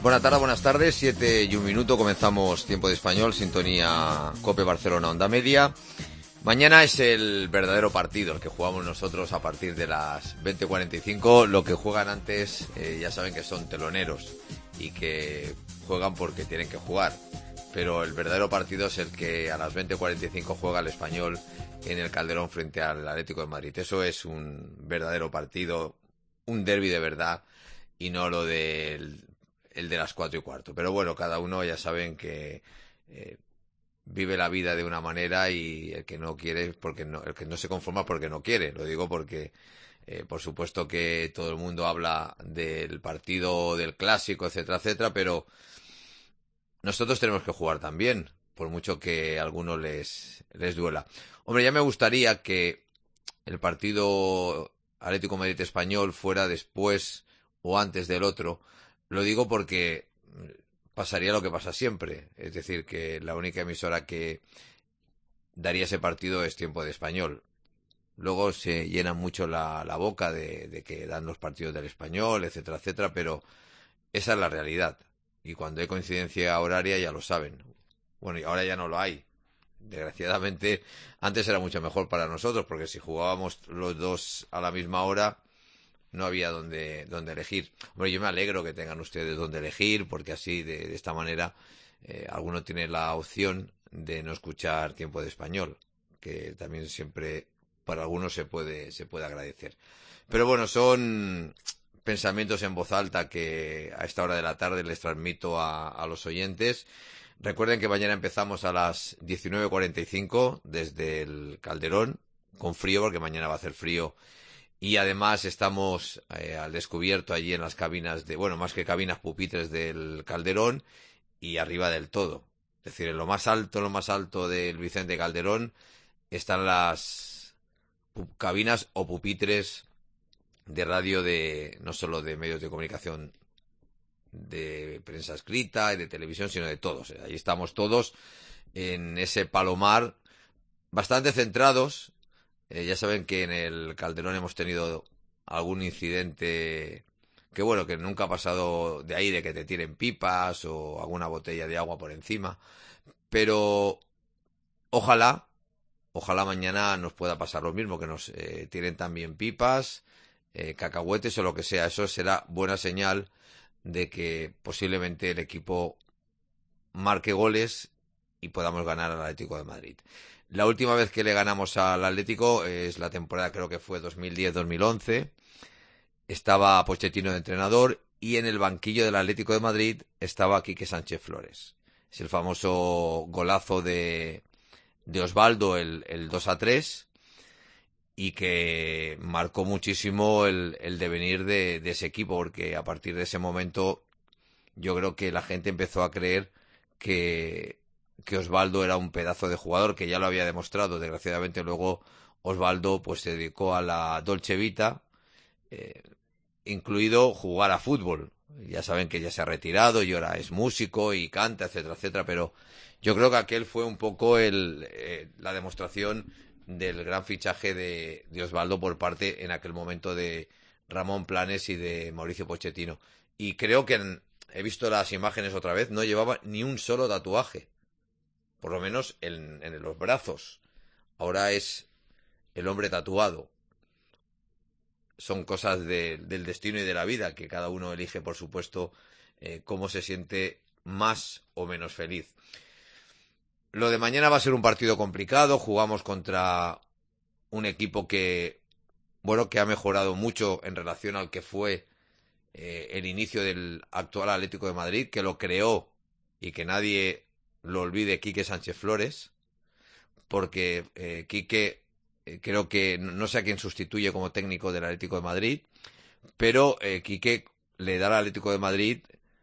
Buenas tardes, buenas tardes, 7:01, comenzamos Tiempo de Español, sintonía COPE Barcelona, onda media. Mañana es el verdadero partido, el que jugamos nosotros a partir de las 20:45. Lo que juegan antes, ya saben que son teloneros y que juegan porque tienen que jugar. Pero el verdadero partido es el que a las 20:45 juega el Español en el Calderón frente al Atlético de Madrid. Eso es un verdadero partido, un derbi de verdad, y no lo del el de las 4:15. Pero bueno, cada uno ya saben que vive la vida de una manera, y el que no quiere porque no, el que no se conforma porque no quiere. Lo digo porque por supuesto que todo el mundo habla del partido, del clásico, etcétera, etcétera, pero nosotros tenemos que jugar también, por mucho que a algunos les duela. Hombre, ya me gustaría que el partido Atlético Madrid-Español fuera después o antes del otro. Lo digo porque pasaría lo que pasa siempre, es decir, que la única emisora que daría ese partido es Tiempo de Español. Luego se llena mucho la boca de que dan los partidos del Español, etcétera, etcétera, pero esa es la realidad. Y cuando hay coincidencia horaria ya lo saben. Bueno, y ahora ya no lo hay. Desgraciadamente, antes era mucho mejor para nosotros, porque si jugábamos los dos a la misma hora, no había donde elegir. Hombre, yo me alegro que tengan ustedes donde elegir, porque así, de esta manera, alguno tiene la opción de no escuchar Tiempo de Español, que también siempre para algunos se puede agradecer. Pero bueno, son pensamientos en voz alta que a esta hora de la tarde les transmito a los oyentes. Recuerden que mañana empezamos a las 19:45 desde el Calderón, con frío, porque mañana va a hacer frío. Y además estamos al descubierto allí en las cabinas más que cabinas, pupitres del Calderón y arriba del todo. Es decir, en lo más alto del Vicente Calderón están las cabinas o pupitres de radio, no solo de medios de comunicación de prensa escrita y de televisión, sino de todos. Allí estamos todos en ese palomar, bastante centrados. Ya saben que en el Calderón hemos tenido algún incidente que nunca ha pasado de ahí, de que te tiren pipas o alguna botella de agua por encima. Pero ojalá mañana nos pueda pasar lo mismo, que nos tiren también pipas, cacahuetes o lo que sea. Eso será buena señal de que posiblemente el equipo marque goles y podamos ganar al Atlético de Madrid. La última vez que le ganamos al Atlético es la temporada, creo que fue 2010-2011. Estaba Pochettino de entrenador y en el banquillo del Atlético de Madrid estaba Quique Sánchez Flores. Es el famoso golazo de Osvaldo, el 2-3, y que marcó muchísimo el devenir de ese equipo, porque a partir de ese momento yo creo que la gente empezó a creer que Osvaldo era un pedazo de jugador, que ya lo había demostrado. Desgraciadamente luego Osvaldo se dedicó a la Dolce Vita, incluido jugar a fútbol. Ya saben que ya se ha retirado y ahora es músico y canta, etcétera, etcétera, pero yo creo que aquel fue un poco la demostración del gran fichaje de Osvaldo por parte en aquel momento de Ramón Planes y de Mauricio Pochettino. Y creo que he visto las imágenes otra vez, no llevaba ni un solo tatuaje, por lo menos en los brazos. Ahora es el hombre tatuado. Son cosas del destino y de la vida, que cada uno elige, por supuesto, cómo se siente más o menos feliz. Lo de mañana va a ser un partido complicado. Jugamos contra un equipo que ha mejorado mucho en relación al que fue el inicio del actual Atlético de Madrid, que lo creó, y que nadie lo olvide, Quique Sánchez Flores, porque Quique creo que no sé a quién sustituye como técnico del Atlético de Madrid, pero Quique le da al Atlético de Madrid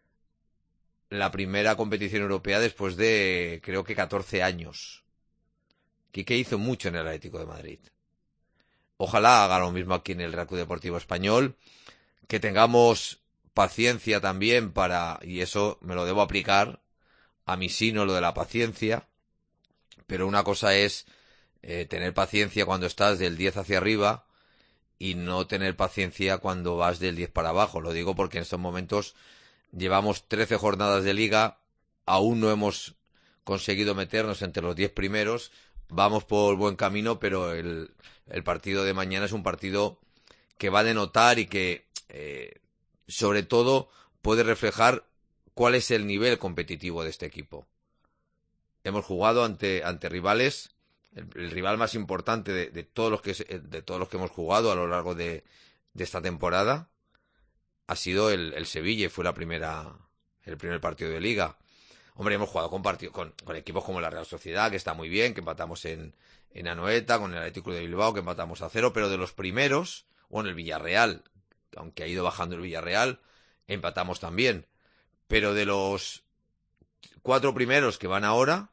la primera competición europea después de creo que 14 años. Quique hizo mucho en el Atlético de Madrid. Ojalá haga lo mismo aquí en el Real Club Deportivo Español, que tengamos paciencia también y eso me lo debo aplicar a mí, sí, no lo de la paciencia, pero una cosa es tener paciencia cuando estás del 10 hacia arriba y no tener paciencia cuando vas del 10 para abajo. Lo digo porque en estos momentos Llevamos 13 jornadas de liga, aún no hemos conseguido meternos entre los 10 primeros. Vamos por buen camino, pero el partido de mañana es un partido que va a denotar y que, sobre todo, puede reflejar cuál es el nivel competitivo de este equipo. Hemos jugado ante rivales, el rival más importante de todos los que hemos jugado a lo largo de esta temporada ha sido el Sevilla, y fue el primer partido de liga. Hombre, hemos jugado con equipos como la Real Sociedad, que está muy bien, que empatamos en Anoeta, con el Atlético de Bilbao, que empatamos a 0, pero de los primeros, bueno, el Villarreal, aunque ha ido bajando el Villarreal, empatamos también. Pero de los 4 primeros que van ahora,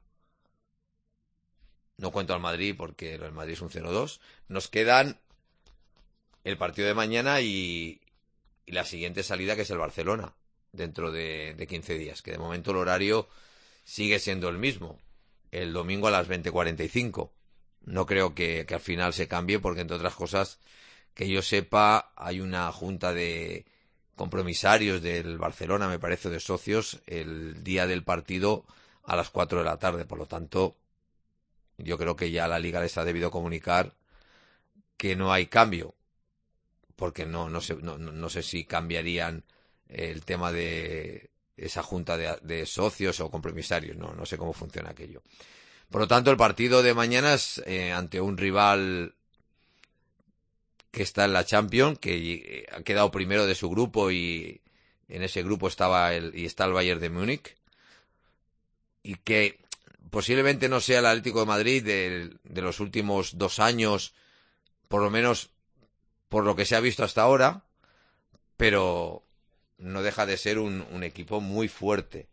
no cuento al Madrid porque el Madrid es un 0-2, nos quedan el partido de mañana y la siguiente salida, que es el Barcelona, dentro de 15 días, que de momento el horario sigue siendo el mismo, el domingo a las 20:45. No creo que al final se cambie porque, entre otras cosas, que yo sepa, hay una junta de compromisarios del Barcelona, me parece, de socios, el día del partido a las 4 de la tarde. Por lo tanto, yo creo que ya la Liga les ha debido comunicar que no hay cambio, porque no sé si cambiarían el tema de esa junta de socios o compromisarios, no sé cómo funciona aquello. Por lo tanto, el partido de mañana es ante un rival que está en la Champions, que ha quedado primero de su grupo, y en ese grupo está el Bayern de Múnich, y que posiblemente no sea el Atlético de Madrid de los últimos 2 años, por lo menos por lo que se ha visto hasta ahora, pero no deja de ser un equipo muy fuerte.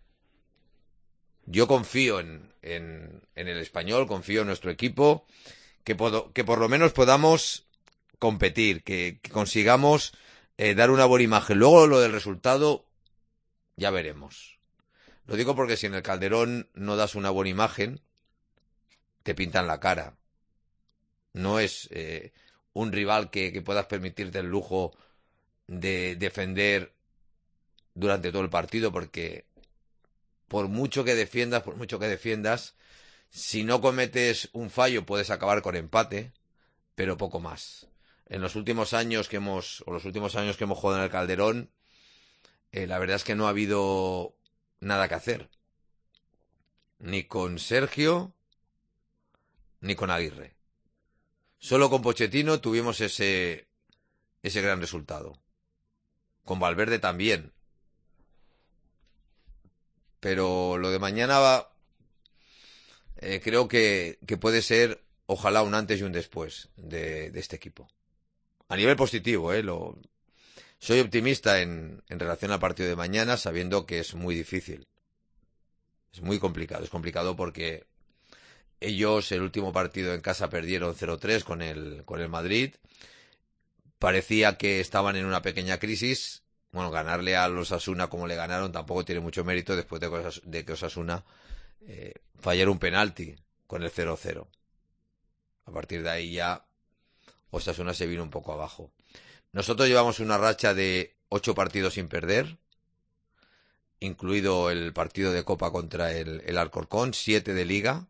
Yo confío en el Español, confío en nuestro equipo, que por lo menos podamos competir, que consigamos dar una buena imagen. Luego lo del resultado ya veremos. Lo digo porque si en el Calderón no das una buena imagen, te pintan la cara. No es un rival que puedas permitirte el lujo de defender durante todo el partido, porque por mucho que defiendas, si no cometes un fallo puedes acabar con empate, pero poco más. En los últimos años que hemos jugado en el Calderón, la verdad es que no ha habido nada que hacer, ni con Sergio ni con Aguirre. Solo con Pochettino tuvimos ese gran resultado. Con Valverde también. Pero lo de mañana creo que puede ser, ojalá, un antes y un después de este equipo. A nivel positivo, soy optimista en relación al partido de mañana, sabiendo que es muy difícil. Es muy complicado. Es complicado porque ellos, el último partido en casa, perdieron 0-3 con el Madrid. Parecía que estaban en una pequeña crisis. Bueno, ganarle a los Osasuna como le ganaron tampoco tiene mucho mérito, después de que Osasuna fallara un penalti con el 0-0. A partir de ahí ya Osasuna se vino un poco abajo. Nosotros llevamos una racha de 8 partidos sin perder, incluido el partido de Copa contra el Alcorcón, 7 de Liga.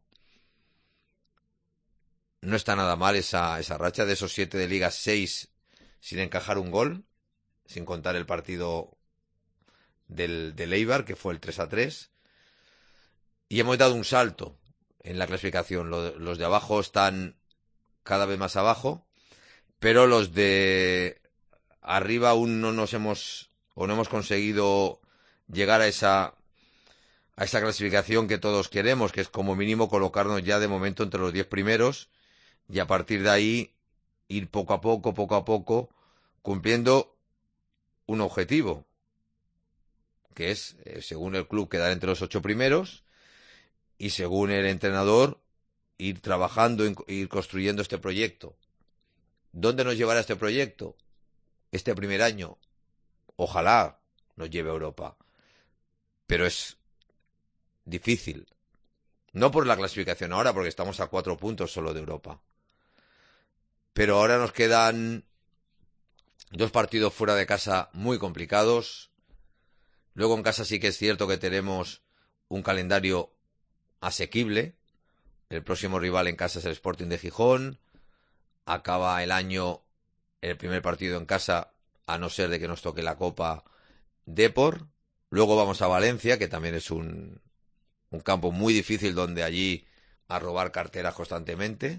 No está nada mal esa racha. De esos 7 de Liga, 6 sin encajar un gol, sin contar el partido del Eibar, que fue el 3-3. Y hemos dado un salto en la clasificación. Los de abajo están cada vez más abajo, pero los de arriba aún no hemos conseguido llegar a esa clasificación que todos queremos, que es como mínimo colocarnos ya de momento entre los 10 primeros, y a partir de ahí ir poco a poco, cumpliendo un objetivo, que es, según el club, quedar entre los 8 primeros, y según el entrenador, ir trabajando, ir construyendo este proyecto. ¿Dónde nos llevará este proyecto? Este primer año, ojalá nos lleve a Europa, pero es difícil. No por la clasificación ahora, porque estamos a 4 puntos solo de Europa. Pero ahora nos quedan 2 partidos fuera de casa muy complicados. Luego en casa sí que es cierto que tenemos un calendario asequible. El próximo rival en casa es el Sporting de Gijón. Acaba el año el primer partido en casa, a no ser de que nos toque la Copa Depor. Luego vamos a Valencia, que también es un campo muy difícil, donde allí a robar carteras constantemente.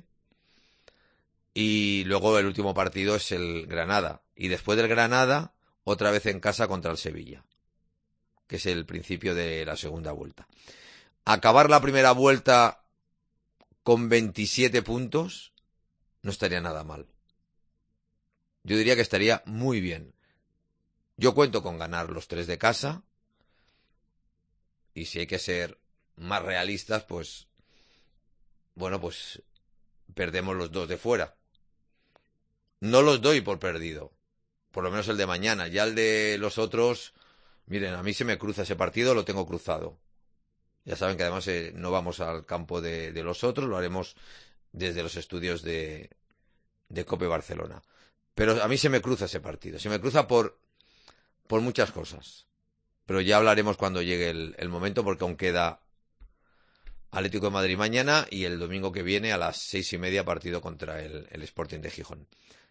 Y luego el último partido es el Granada. Y después del Granada, otra vez en casa contra el Sevilla, que es el principio de la segunda vuelta. Acabar la primera vuelta con 27 puntos no estaría nada mal. Yo diría que estaría muy bien. Yo cuento con ganar los 3 de casa. Y si hay que ser más realistas, pues bueno, pues perdemos los 2 de fuera. No los doy por perdido. Por lo menos el de mañana. Ya el de los otros, miren, a mí se me cruza ese partido, lo tengo cruzado. Ya saben que además no vamos al campo de los otros, lo haremos desde los estudios de COPE Barcelona. Pero a mí se me cruza ese partido. Se me cruza por muchas cosas. Pero ya hablaremos cuando llegue el momento, porque aún queda Atlético de Madrid mañana y el domingo que viene a las 6:30 partido contra el Sporting de Gijón.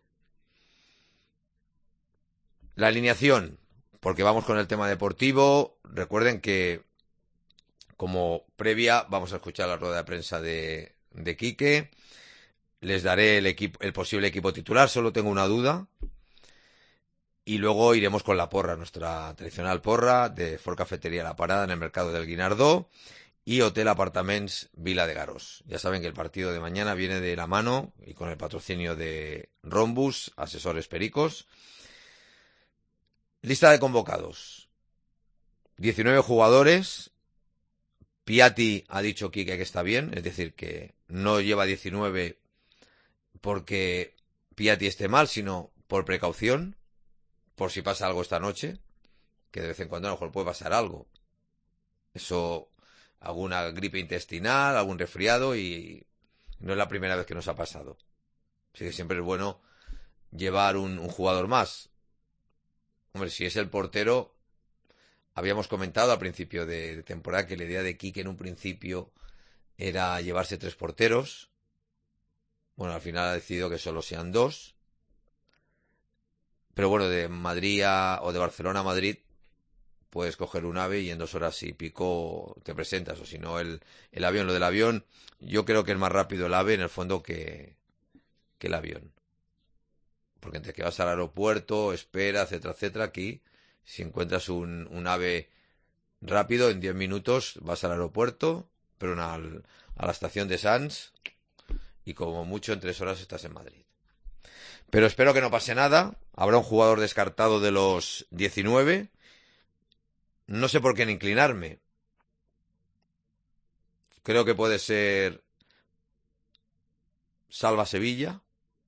La alineación, porque vamos con el tema deportivo. Recuerden que como previa vamos a escuchar la rueda de prensa de Quique. Les daré el posible equipo titular, solo tengo una duda. Y luego iremos con la porra, nuestra tradicional porra de Ford Cafetería La Parada en el Mercado del Guinardó y Hotel Apartaments Vila de Garós. Ya saben que el partido de mañana viene de la mano y con el patrocinio de Rombus, asesores pericos. Lista de convocados. 19 jugadores. Piatti ha dicho Quique que está bien, es decir, que no lleva 19 porque Piatti esté mal, sino por precaución, por si pasa algo esta noche, que de vez en cuando a lo mejor puede pasar algo. Eso, alguna gripe intestinal, algún resfriado, y no es la primera vez que nos ha pasado. Así que siempre es bueno llevar un jugador más. Hombre, si es el portero, habíamos comentado al principio de temporada que la idea de Quique en un principio era llevarse 3 porteros. Bueno, al final ha decidido que solo sean 2. Pero bueno, de Madrid o de Barcelona a Madrid puedes coger un AVE y en 2 horas si pico te presentas. O si no, el avión. Lo del avión, yo creo que es más rápido el AVE en el fondo que el avión. Porque entre que vas al aeropuerto, espera, etcétera, etcétera, aquí si encuentras un AVE rápido, en 10 minutos vas al aeropuerto, pero a la estación de Sants, y como mucho en 3 horas estás en Madrid. Pero espero que no pase nada. Habrá un jugador descartado de los 19. No sé por qué inclinarme. Creo que puede ser Salva Sevilla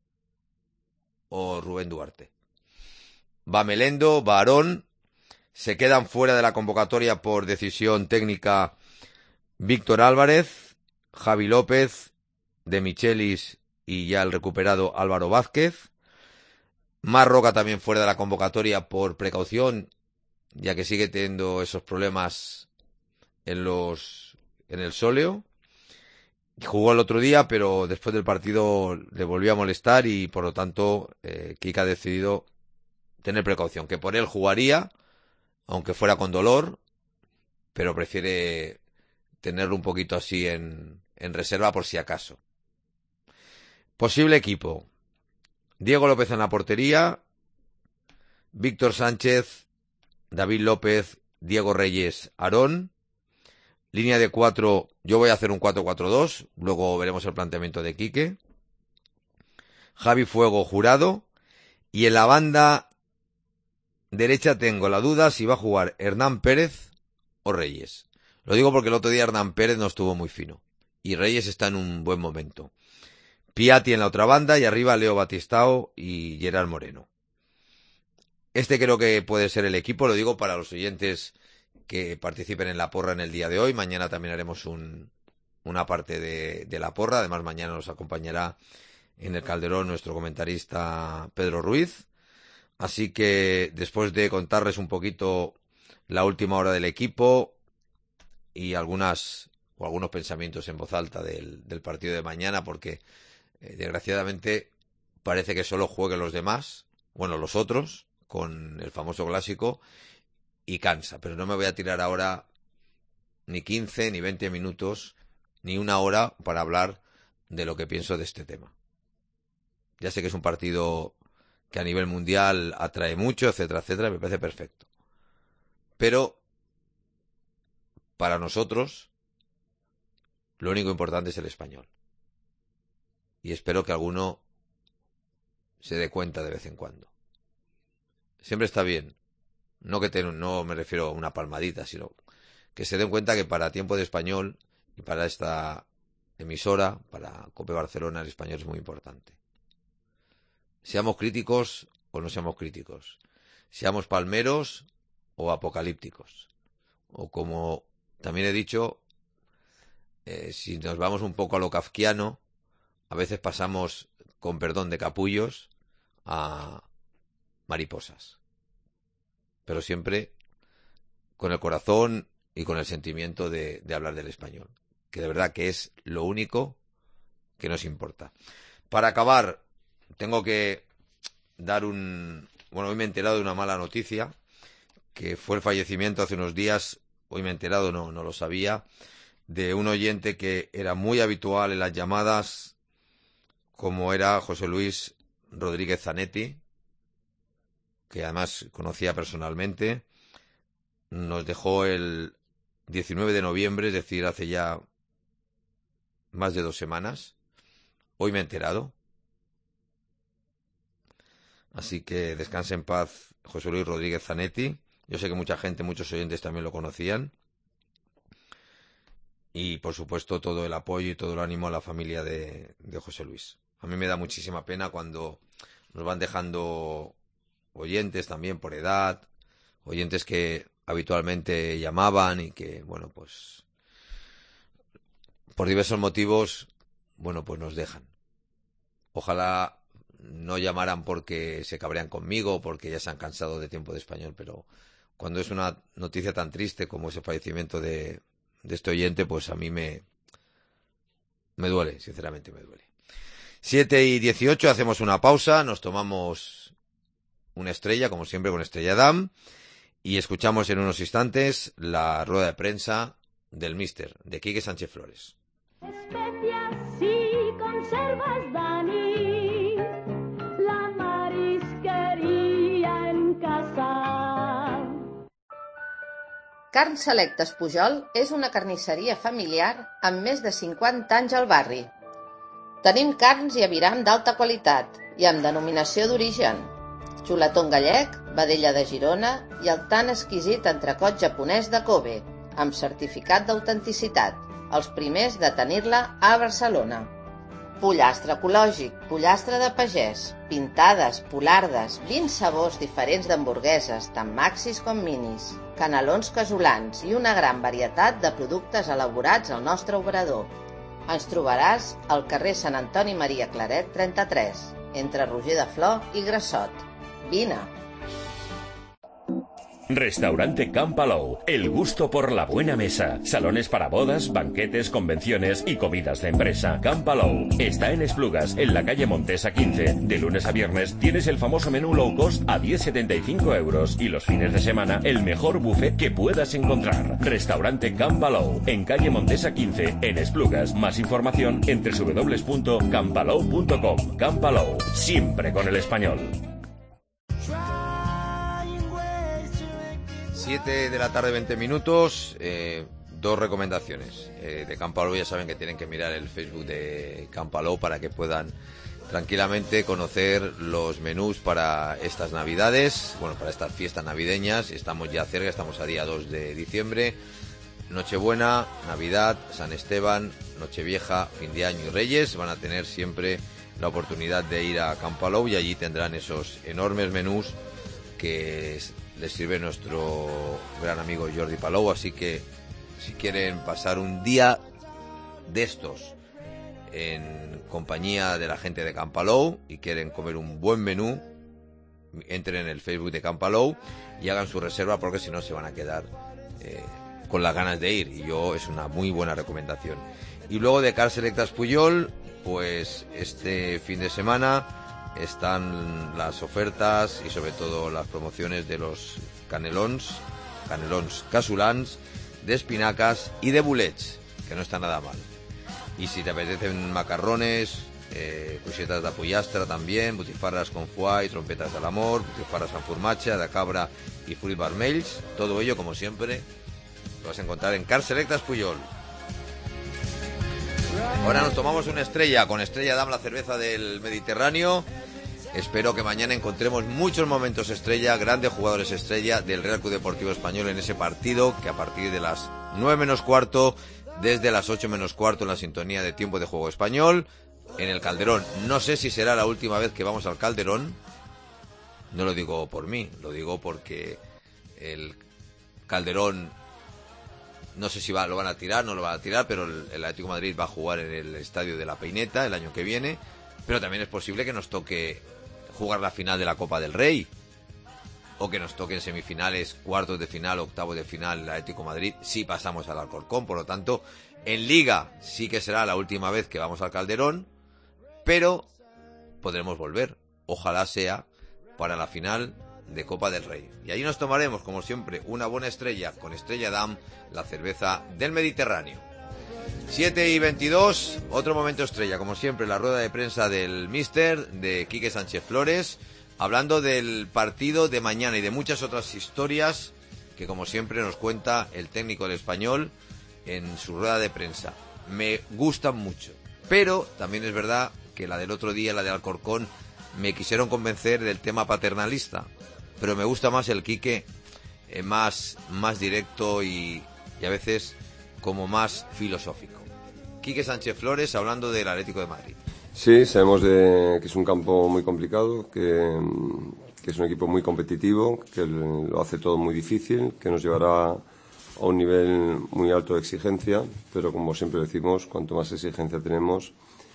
o Rubén Duarte. Va Melendo, va Aarón. Se quedan fuera de la convocatoria por decisión técnica Víctor Álvarez, Javi López, De Michelis y ya el recuperado Álvaro Vázquez. Mar Roca también fuera de la convocatoria por precaución, ya que sigue teniendo esos problemas en el sóleo. Jugó el otro día, pero después del partido le volvió a molestar y por lo tanto Quique ha decidido tener precaución, que por él jugaría, aunque fuera con dolor, pero prefiere tenerlo un poquito así en reserva por si acaso. Posible equipo: Diego López en la portería, Víctor Sánchez, David López, Diego Reyes, Aarón. Línea de 4, yo voy a hacer un 4-4-2, luego veremos el planteamiento de Quique. Javi Fuego, Jurado. Y en la banda derecha tengo la duda si va a jugar Hernán Pérez o Reyes. Lo digo porque el otro día Hernán Pérez no estuvo muy fino y Reyes está en un buen momento. Piatti en la otra banda y arriba Leo Batistao y Gerard Moreno. Este creo que puede ser el equipo, lo digo para los oyentes que participen en la porra en el día de hoy. Mañana también haremos una parte de la porra. Además, mañana nos acompañará en el Calderón nuestro comentarista Pedro Ruiz. Así que después de contarles un poquito la última hora del equipo y algunos pensamientos en voz alta del partido de mañana, porque desgraciadamente parece que solo jueguen los demás, bueno, los otros, con el famoso clásico, y cansa. Pero no me voy a tirar ahora ni 15, ni 20 minutos, ni una hora para hablar de lo que pienso de este tema. Ya sé que es un partido que a nivel mundial atrae mucho, etcétera, etcétera, me parece perfecto. Pero para nosotros lo único importante es el Español. Y espero que alguno se dé cuenta de vez en cuando. Siempre está bien. No me refiero a una palmadita, sino que se den cuenta que para Tiempo de Español y para esta emisora, para COPE Barcelona, el español es muy importante. Seamos críticos o no seamos críticos. Seamos palmeros o apocalípticos. O como también he dicho, si nos vamos un poco a lo kafkiano, a veces pasamos, con perdón, de capullos a mariposas. Pero siempre con el corazón y con el sentimiento de hablar del español, que de verdad que es lo único que nos importa. Para acabar, tengo que dar hoy me he enterado de una mala noticia, que fue el fallecimiento hace unos días, hoy me he enterado, no lo sabía, de un oyente que era muy habitual en las llamadas, como era José Luis Rodríguez Zanetti, que además conocía personalmente. Nos dejó el 19 de noviembre, es decir, hace ya más de 2 semanas. Hoy me he enterado. Así que descanse en paz José Luis Rodríguez Zanetti. Yo sé que mucha gente, muchos oyentes también lo conocían. Y por supuesto todo el apoyo y todo el ánimo a la familia de José Luis. A mí me da muchísima pena cuando nos van dejando oyentes también por edad, oyentes que habitualmente llamaban y que, bueno, pues por diversos motivos, bueno, pues nos dejan. Ojalá no llamaran porque se cabrean conmigo o porque ya se han cansado de Tiempo de Español, pero cuando es una noticia tan triste como ese fallecimiento de este oyente, pues a mí me duele, sinceramente me duele. 7:18, hacemos una pausa, nos tomamos una estrella, como siempre con Estrella Damm, y escuchamos en unos instantes la rueda de prensa del míster, de Quique Sánchez Flores. Especias y conservas, Dani, la marisquería en casa. Carn Selectes Pujol és una carnisseria familiar amb més de 50 anys al barri. Tenim carns i aviram d'alta qualitat i amb denominació d'origen. Xuletón gallec, vedella de Girona i el tan exquisit entrecot japonès de Kobe, amb certificat d'autenticitat, els primers de tenir-la a Barcelona. Pollastre ecològic, pollastre de pagès, pintades, polardes, 20 sabors diferents d'hamburgueses, tant maxis com minis, canelons casolans i una gran varietat de productes elaborats al nostre obrador. Ens trobaràs al carrer Sant Antoni Maria Claret 33, entre Roger de Flor i Grassot. Vine! Restaurante Can Palou, el gusto por la buena mesa. Salones para bodas, banquetes, convenciones y comidas de empresa. Can Palou está en Esplugas, en la calle Montesa 15. De lunes a viernes tienes el famoso menú low cost a 10,75 euros y los fines de semana el mejor buffet que puedas encontrar. Restaurante Can Palou, en calle Montesa 15, en Esplugas. Más información en www.campalou.com. Can Palou, siempre con el español. 7 de la tarde, 20 minutos, 2 recomendaciones. De Can Palou ya saben que tienen que mirar el Facebook de Can Palou para que puedan tranquilamente conocer los menús para estas Navidades, bueno, para estas fiestas navideñas. Estamos ya cerca, estamos a día 2 de diciembre, Nochebuena, Navidad, San Esteban, Nochevieja, fin de año y Reyes. Van a tener siempre la oportunidad de ir a Can Palou y allí tendrán esos enormes menús que les sirve nuestro gran amigo Jordi Palou. Así que si quieren pasar un día de estos en compañía de la gente de Can Palou y quieren comer un buen menú, entren en el Facebook de Campalou y hagan su reserva, porque si no se van a quedar con las ganas de ir, y yo es una muy buena recomendación. Y luego de Car Selectas Pujol, pues este fin de semana están las ofertas y sobre todo las promociones de los canelons casulans, de espinacas y de bulets, que no está nada mal. Y si te apetecen macarrones, cuixetas de pollastra también, butifarras con foie y trompetas del amor, butifarras amb formatge, de cabra y fruits vermells, todo ello como siempre lo vas a encontrar en Car Selectas Pujol. Ahora nos tomamos una estrella con Estrella Damm, la cerveza del Mediterráneo. Espero que mañana encontremos muchos momentos estrella, grandes jugadores estrella del Real Club Deportivo Español en ese partido, que a partir de las 9 menos cuarto, desde las 8 menos cuarto en la sintonía de Tiempo de Juego Español, en el Calderón. No sé si será la última vez que vamos al Calderón, no lo digo por mí, lo digo porque el Calderón, no sé si lo van a tirar, no lo van a tirar, pero el Atlético de Madrid va a jugar en el Estadio de la Peineta el año que viene, pero también es posible que nos toque jugar la final de la Copa del Rey, o que nos toquen semifinales, cuartos de final, octavos de final el Atlético de Madrid, si pasamos al Alcorcón. Por lo tanto, en Liga sí que será la última vez que vamos al Calderón, pero podremos volver, ojalá sea para la final de Copa del Rey. Y ahí nos tomaremos, como siempre, una buena estrella con Estrella Damm, la cerveza del Mediterráneo. 7:22, otro momento estrella, como siempre, la rueda de prensa del míster, de Quique Sánchez Flores, hablando del partido de mañana y de muchas otras historias que, como siempre, nos cuenta el técnico del Español en su rueda de prensa. Me gustan mucho, pero también es verdad que la del otro día, la de Alcorcón, me quisieron convencer del tema paternalista, pero me gusta más el Quique más directo y a veces como más filosófico. Quique Sánchez Flores hablando del Atlético de Madrid. Sí, sabemos que es un campo muy complicado, que es un equipo muy competitivo, que lo hace todo muy difícil, que nos llevará a un nivel muy alto de exigencia, pero como siempre decimos, cuanto más exigencia tenemos,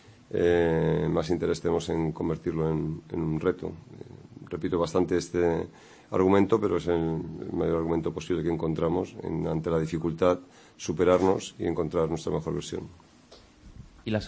más interés tenemos en convertirlo en un reto. Repito bastante este argumento, pero es el mayor argumento posible que encontramos ante la dificultad, superarnos y encontrar nuestra mejor versión. Y la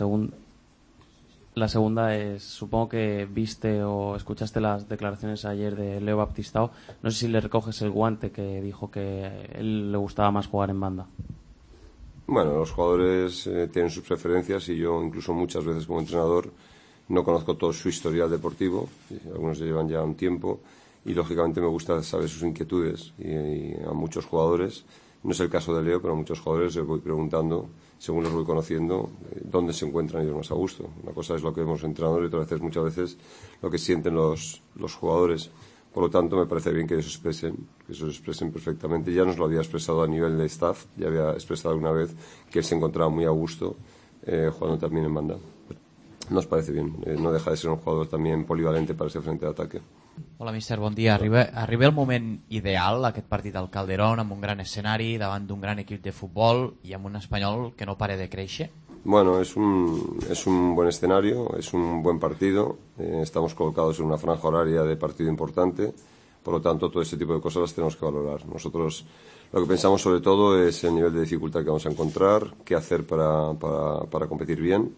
segunda es, supongo que viste o escuchaste las declaraciones ayer de Leo Baptistao. No sé si le recoges el guante que dijo que a él le gustaba más jugar en banda. Bueno, los jugadores tienen sus preferencias y yo incluso muchas veces como entrenador no conozco todo su historial deportivo, algunos llevan ya un tiempo y lógicamente me gusta saber sus inquietudes y a muchos jugadores, no es el caso de Leo, pero a muchos jugadores les voy preguntando, según los voy conociendo, dónde se encuentran ellos más a gusto. Una cosa es lo que vemos entrenadores y otra vez muchas veces lo que sienten los jugadores. Por lo tanto, me parece bien que ellos se expresen perfectamente. Ya nos lo había expresado a nivel de staff, ya había expresado una vez que él se encontraba muy a gusto jugando también en banda. Nos parece bien, no deja de ser un jugador también polivalente para ese frente de ataque. Hola, míster, bon dia. Arriba el moment ideal, aquest partit al Calderón, amb un gran escenari, davant d'un gran equip de futbol i amb un Espanyol que no pare de créixer? Bueno, es un buen escenario, es un buen partido, estamos colocados en una franja horaria de partido importante, por lo tanto todo ese tipo de cosas las tenemos que valorar. Nosotros lo que pensamos sobre todo es el nivel de dificultad que vamos a encontrar, qué hacer para competir bien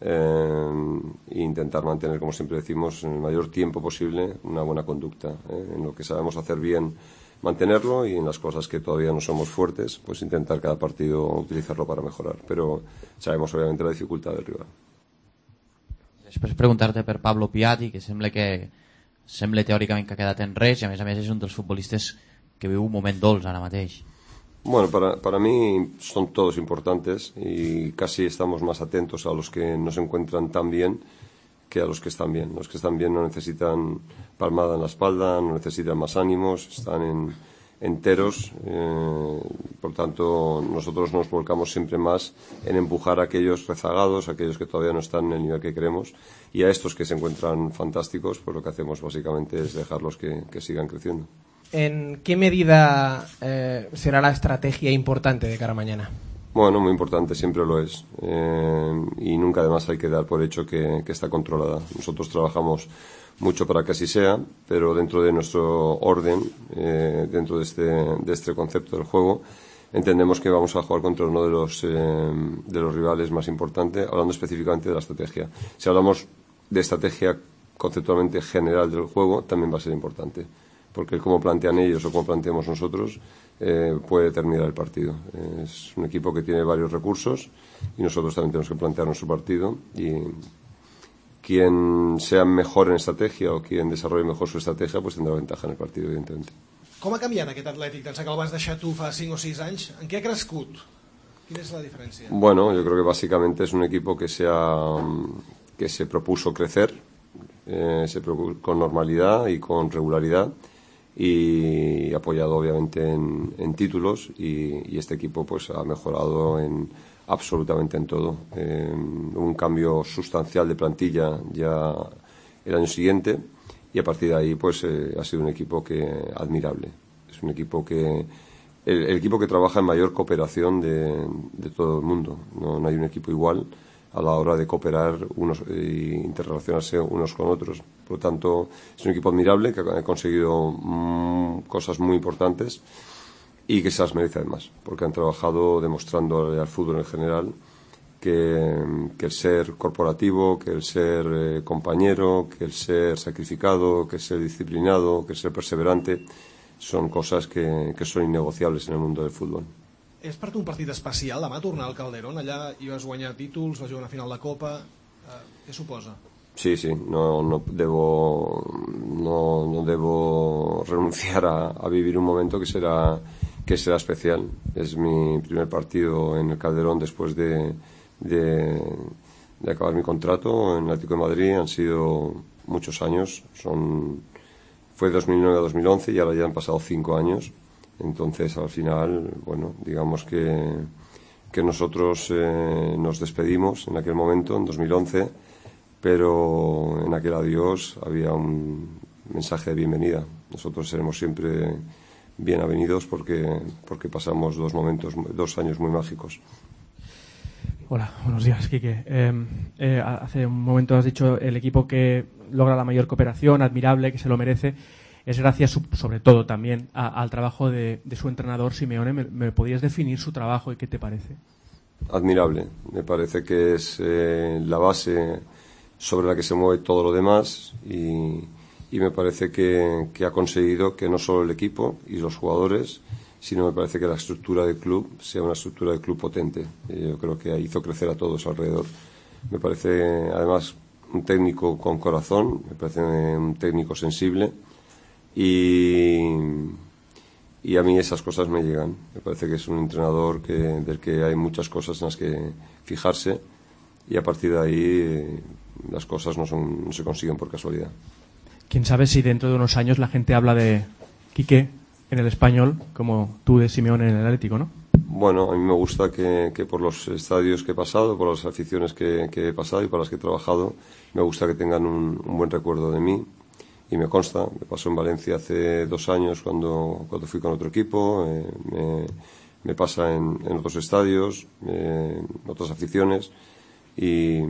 e intentar mantener, como siempre decimos, en el mayor tiempo posible una buena conducta. En lo que sabemos hacer bien, mantenerlo, y en las cosas que todavía no somos fuertes, pues intentar cada partido utilizarlo para mejorar. Pero sabemos obviamente la dificultad del rival. Després preguntar-te per Pablo Piatti, que sembla teòricament que ha quedat en res, i a més és un dels futbolistes que viu un moment dolç ara mateix. Bueno, para mí son todos importantes y casi estamos más atentos a los que no se encuentran tan bien que a los que están bien. Los que están bien no necesitan palmada en la espalda, no necesitan más ánimos, están enteros. Por tanto, nosotros nos volcamos siempre más en empujar a aquellos rezagados, a aquellos que todavía no están en el nivel que queremos, y a estos que se encuentran fantásticos, pues lo que hacemos básicamente es dejarlos que sigan creciendo. ¿En qué medida será la estrategia importante de cara a mañana? Bueno, muy importante, siempre lo es. Y nunca además hay que dar por hecho que está controlada. Nosotros trabajamos mucho para que así sea, pero dentro de nuestro orden, dentro de este concepto del juego, entendemos que vamos a jugar contra uno de los rivales más importantes, hablando específicamente de la estrategia. Si hablamos de estrategia conceptualmente general del juego, también va a ser importante, porque cómo plantean ellos o cómo planteamos nosotros puede determinar el partido. Es un equipo que tiene varios recursos y nosotros también tenemos que plantear nuestro partido, y quien sea mejor en estrategia o quien desarrolle mejor su estrategia pues tendrà ventaja en el partido, evidentemente. Com ha canviat aquest Atlètic? D'ençà que el vas deixar tu fa 5 o 6 anys, en què ha crescut? Quina és la diferència? Bueno, yo creo que básicamente es un equipo que se propuso crecer, con normalidad y con regularidad, y apoyado obviamente en títulos, y este equipo pues ha mejorado absolutamente en todo. Un cambio sustancial de plantilla ya el año siguiente, y a partir de ahí pues ha sido un equipo admirable. Es un equipo el equipo que trabaja en mayor cooperación de todo el mundo. No hay un equipo igual a la hora de cooperar y interrelacionarse unos con otros. Por lo tanto, es un equipo admirable que ha conseguido cosas muy importantes y que se las merece además, porque han trabajado demostrando al fútbol en general que el ser corporativo, que el ser compañero, que el ser sacrificado, que el ser disciplinado, que el ser perseverante son cosas que son innegociables en el mundo del fútbol. És per tu un partit especial demà tornar al Calderón? Allà hi vas guanyar títols, vas jugar una final de Copa. Què suposa? Sí, no debo renunciar a vivir un momento que será especial. Es mi primer partido en el Calderón después de acabar mi contrato en el Atlético de Madrid. Han sido muchos años, fue 2009 a 2011 y ahora ya han pasado 5 años. Entonces, al final, bueno, digamos que nosotros nos despedimos en aquel momento, en 2011, pero en aquel adiós había un mensaje de bienvenida. Nosotros seremos siempre bien avenidos porque pasamos 2 años muy mágicos. Hola, buenos días, Quique. Hace un momento has dicho el equipo que logra la mayor cooperación, admirable, que se lo merece. Es gracias, sobre todo, también al trabajo de su entrenador, Simeone. ¿Me podías definir su trabajo y qué te parece? Admirable. Me parece que es la base sobre la que se mueve todo lo demás, y me parece que ha conseguido que no solo el equipo y los jugadores, sino me parece que la estructura del club sea una estructura de club potente. Yo creo que hizo crecer a todos alrededor. Me parece, además, un técnico con corazón, me parece un técnico sensible, y a mí esas cosas me llegan. Me parece que es un entrenador del que hay muchas cosas en las que fijarse, y a partir de ahí las cosas no se consiguen por casualidad. Quién sabe si dentro de unos años la gente habla de Quique en el Español como tú de Simeone en el Atlético, ¿no? Bueno, a mí me gusta que por los estadios que he pasado, por las aficiones que he pasado y por las que he trabajado, me gusta que tengan un buen recuerdo de mí. Y me consta, me pasó en Valencia hace 2 años cuando fui con otro equipo, me pasa en otros estadios, en otras aficiones, y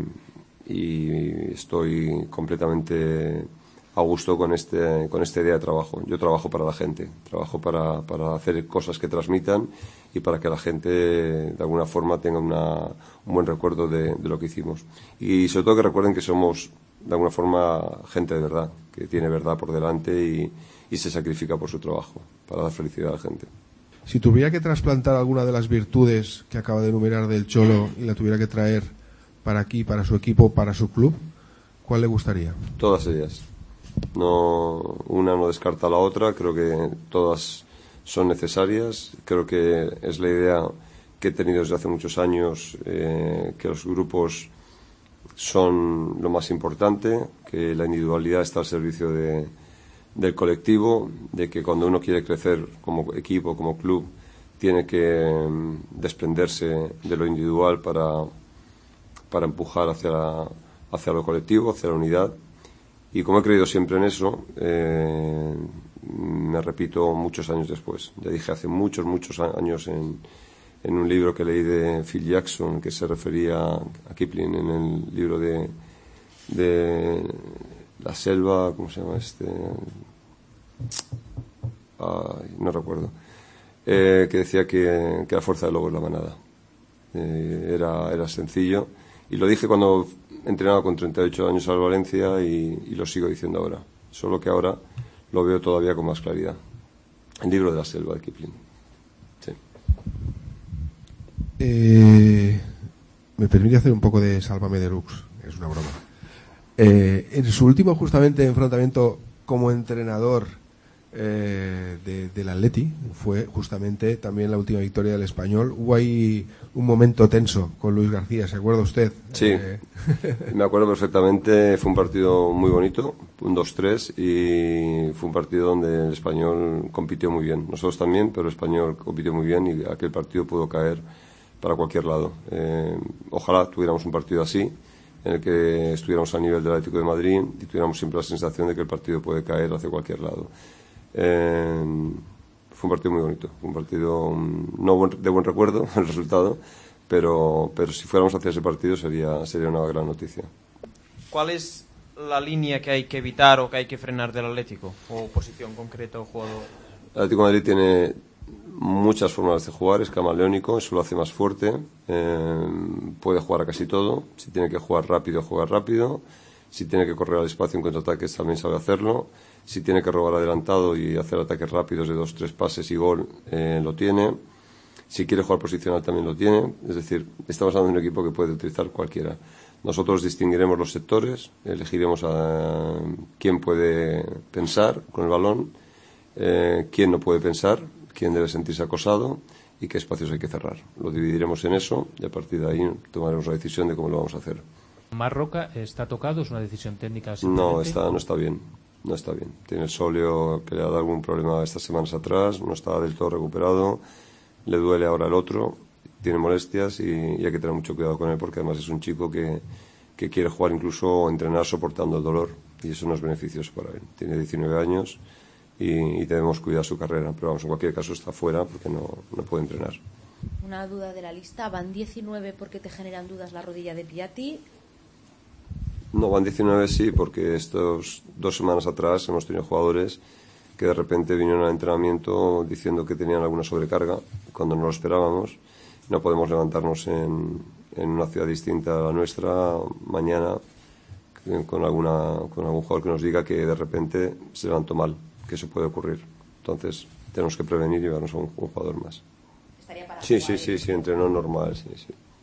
estoy completamente a gusto con esta idea de trabajo. Yo trabajo para la gente, trabajo para hacer cosas que transmitan y para que la gente de alguna forma tenga un buen recuerdo de lo que hicimos. Y sobre todo que recuerden que somos de alguna forma gente de verdad, que tiene verdad por delante y se sacrifica por su trabajo para dar felicidad a la gente. Si tuviera que trasplantar alguna de las virtudes que acaba de enumerar del Cholo y la tuviera que traer para aquí, para su equipo, para su club, ¿cuál le gustaría? Todas ellas. Una no descarta a la otra, creo que todas son necesarias. Creo que es la idea que he tenido desde hace muchos años, que los grupos son lo más importante, que la individualidad está al servicio del colectivo, de que cuando uno quiere crecer como equipo, como club, tiene que desprenderse de lo individual para empujar hacia lo colectivo, hacia la unidad. Y como he creído siempre en eso, me repito muchos años después. Ya dije hace muchos años en en un libro que leí de Phil Jackson, que se refería a Kipling en el libro de La Selva, ¿cómo se llama este? No recuerdo. Que decía que la fuerza del lobo es la manada. Era sencillo. Y lo dije cuando entrenaba con 38 años al Valencia y lo sigo diciendo ahora. Solo que ahora lo veo todavía con más claridad. El libro de La Selva de Kipling. Sí. Me permite hacer un poco de Sálvame Deluxe. Es una broma. En su último justamente enfrentamiento como entrenador del Atleti, fue justamente también la última victoria del Español. Hubo ahí un momento tenso con Luis García, ¿se acuerda usted? Sí, me acuerdo perfectamente. Fue un partido muy bonito, un 2-3, y fue un partido donde el Español compitió muy bien. Nosotros también, pero el Español compitió muy bien y aquel partido pudo caer para cualquier lado. Ojalá tuviéramos un partido así, en el que estuviéramos al nivel del Atlético de Madrid y tuviéramos siempre la sensación de que el partido puede caer hacia cualquier lado. Fue un partido muy bonito, un partido no de buen recuerdo el resultado, pero si fuéramos hacia ese partido sería una gran noticia. ¿Cuál es la línea que hay que evitar o que hay que frenar del Atlético? ¿O posición concreta o jugador? El Atlético de Madrid tiene muchas formas de jugar, es camaleónico, eso lo hace más fuerte, puede jugar a casi todo. Si tiene que jugar rápido, juega rápido. Si tiene que correr al espacio en contraataques, también sabe hacerlo. Si tiene que robar adelantado y hacer ataques rápidos de 2-3 pases y gol, lo tiene. Si quiere jugar posicional, también lo tiene. Es decir, estamos hablando de un equipo que puede utilizar cualquiera. Nosotros distinguiremos los sectores, elegiremos a quién puede pensar con el balón, quién no puede pensar, quién debe sentirse acosado y qué espacios hay que cerrar. Lo dividiremos en eso y a partir de ahí tomaremos la decisión de cómo lo vamos a hacer. Marroca está tocado, es una decisión técnica. No está bien. No está bien. Tiene el sóleo que le ha dado algún problema estas semanas atrás, no está del todo recuperado, le duele ahora el otro, tiene molestias y hay que tener mucho cuidado con él porque además es un chico que quiere jugar incluso entrenar soportando el dolor y eso no es beneficioso para él. Tiene 19 años y debemos cuidar su carrera, pero vamos, en cualquier caso está fuera porque no puede entrenar. Una duda de la lista, ¿van 19 porque te generan dudas la rodilla de Piatti? No, van 19 sí, porque estos 2 semanas atrás hemos tenido jugadores que de repente vinieron al entrenamiento diciendo que tenían alguna sobrecarga, cuando no lo esperábamos. No podemos levantarnos en una ciudad distinta a la nuestra mañana con algún jugador que nos diga que de repente se levantó mal, que eso puede ocurrir. Entonces tenemos que prevenir y llevarnos a un jugador más. Sí, entrenó normal, sí.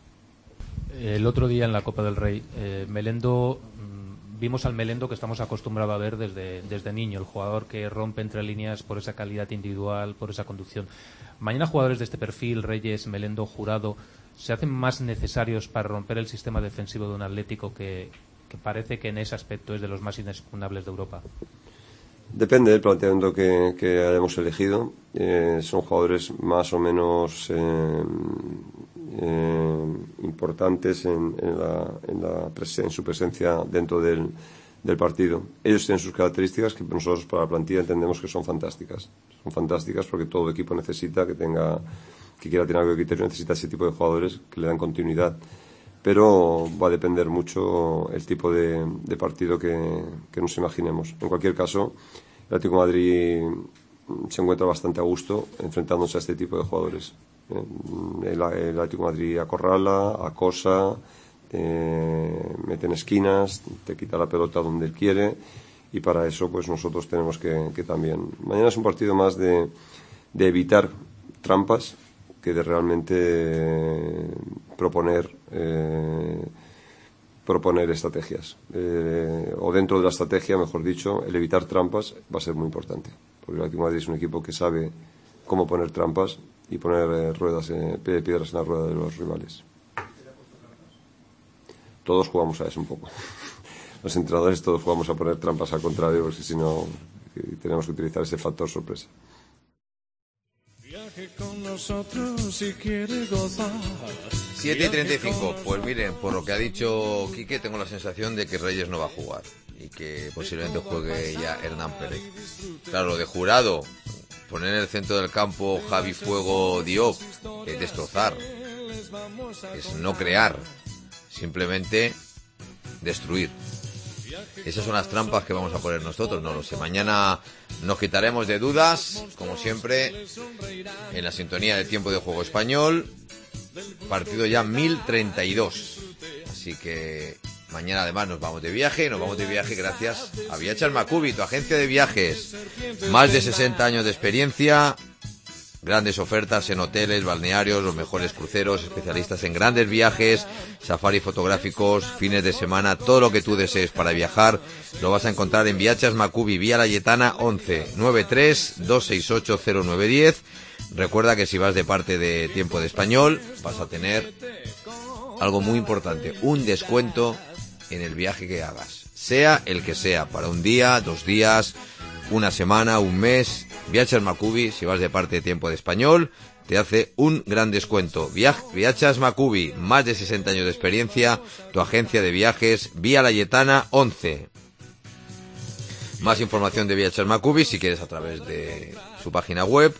El otro día en la Copa del Rey, Melendo, vimos al Melendo que estamos acostumbrados a ver desde niño, el jugador que rompe entre líneas por esa calidad individual, por esa conducción. Mañana jugadores de este perfil, Reyes, Melendo, Jurado, ¿se hacen más necesarios para romper el sistema defensivo de un Atlético que parece que en ese aspecto es de los más inexpugnables de Europa? Depende del planteamiento que hayamos elegido. Son jugadores más o menos importantes en su presencia dentro del partido. Ellos tienen sus características que nosotros para la plantilla entendemos que son fantásticas. Son fantásticas porque todo equipo necesita que quiera tener algo de criterio, necesita ese tipo de jugadores que le dan continuidad. Pero va a depender mucho el tipo de partido que nos imaginemos. En cualquier caso, el Atlético de Madrid se encuentra bastante a gusto enfrentándose a este tipo de jugadores. El Atlético de Madrid acorrala, acosa, mete en esquinas, te quita la pelota donde él quiere y para eso pues nosotros tenemos que también. Mañana es un partido más de evitar trampas que de realmente proponer estrategias. O dentro de la estrategia, mejor dicho, el evitar trampas va a ser muy importante. Porque el Atlético de Madrid es un equipo que sabe cómo poner trampas y poner piedras en la rueda de los rivales. Todos jugamos a eso un poco. Los entrenadores todos jugamos a poner trampas al contrario, porque si no tenemos que utilizar ese factor sorpresa. Viaje con nosotros si quiere gozar. 7:35. Pues miren, por lo que ha dicho Quique, tengo la sensación de que Reyes no va a jugar y que posiblemente juegue ya Hernán Pérez. Claro, lo de Jurado, poner en el centro del campo Javi Fuego Diop, es destrozar, es no crear, simplemente destruir. Esas son las trampas que vamos a poner nosotros, no lo sé. Mañana nos quitaremos de dudas, como siempre, en la sintonía de Tiempo de Juego Español. Partido ya 1032. Así que mañana además nos vamos de viaje gracias a Viachas Macubi, tu agencia de viajes. Más de 60 años de experiencia, grandes ofertas en hoteles, balnearios, los mejores cruceros, especialistas en grandes viajes, safari fotográficos, fines de semana, todo lo que tú desees para viajar lo vas a encontrar en Viachas Macubi, Vía Layetana 11 93 268 0910. Recuerda que si vas de parte de Tiempo de Español vas a tener algo muy importante, un descuento en el viaje que hagas, sea el que sea, para un día, 2 días, una semana, un mes. Viachas Macubi, si vas de parte de Tiempo de Español, te hace un gran descuento. Viachas Macubi, más de 60 años de experiencia, tu agencia de viajes, Vía Layetana 11. Más información de Viachas Macubi, si quieres, a través de su página web,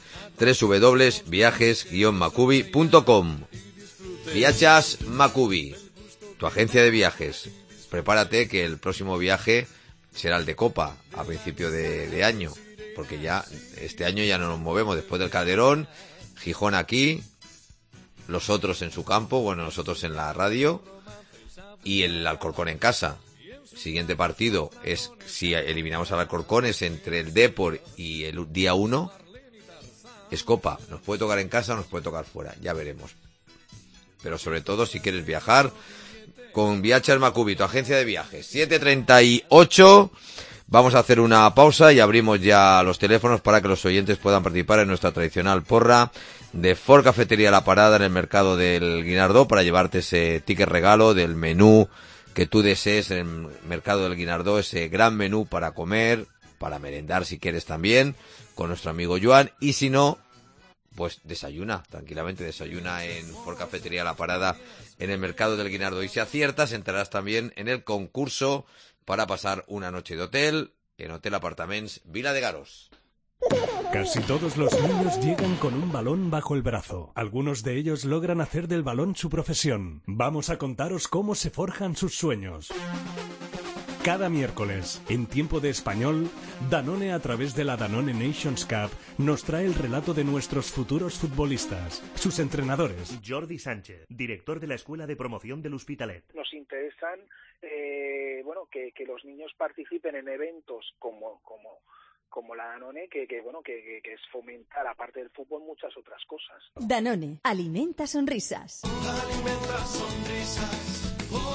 www.viajes-macubi.com. Viachas Macubi, tu agencia de viajes. Prepárate que el próximo viaje será el de Copa, a principio de año, porque ya este año ya no nos movemos. Después del Calderón, Gijón aquí, los otros en su campo, bueno, nosotros en la radio, y el Alcorcón en casa. Siguiente partido es, si eliminamos al Alcorcón, es entre el Depor y el día 1, es Copa. Nos puede tocar en casa o nos puede tocar fuera, ya veremos. Pero sobre todo, si quieres viajar con Viachas Macubi, tu agencia de viajes. 7:38, vamos a hacer una pausa y abrimos ya los teléfonos para que los oyentes puedan participar en nuestra tradicional porra de Ford Cafetería La Parada en el mercado del Guinardó, para llevarte ese ticket regalo del menú que tú desees en el mercado del Guinardó, ese gran menú para comer, para merendar si quieres también, con nuestro amigo Joan, y si no, pues desayuna, tranquilamente desayuna en Ford Cafetería La Parada en el mercado del Guinardó. Y si aciertas, entrarás también en el concurso para pasar una noche de hotel en Hotel Apartaments Vila de Garós. Casi todos los niños llegan con un balón bajo el brazo. Algunos de ellos logran hacer del balón su profesión. Vamos a contaros cómo se forjan sus sueños. Cada miércoles, en Tiempo de Español, Danone, a través de la Danone Nations Cup, nos trae el relato de nuestros futuros futbolistas, sus entrenadores. Jordi Sánchez, director de la Escuela de Promoción del Hospitalet. Nos interesan que los niños participen en eventos como la Danone, que es fomentar, aparte del fútbol, muchas otras cosas. Danone, alimenta sonrisas. Alimenta sonrisas.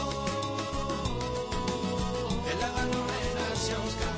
En la Danone Nations Cup.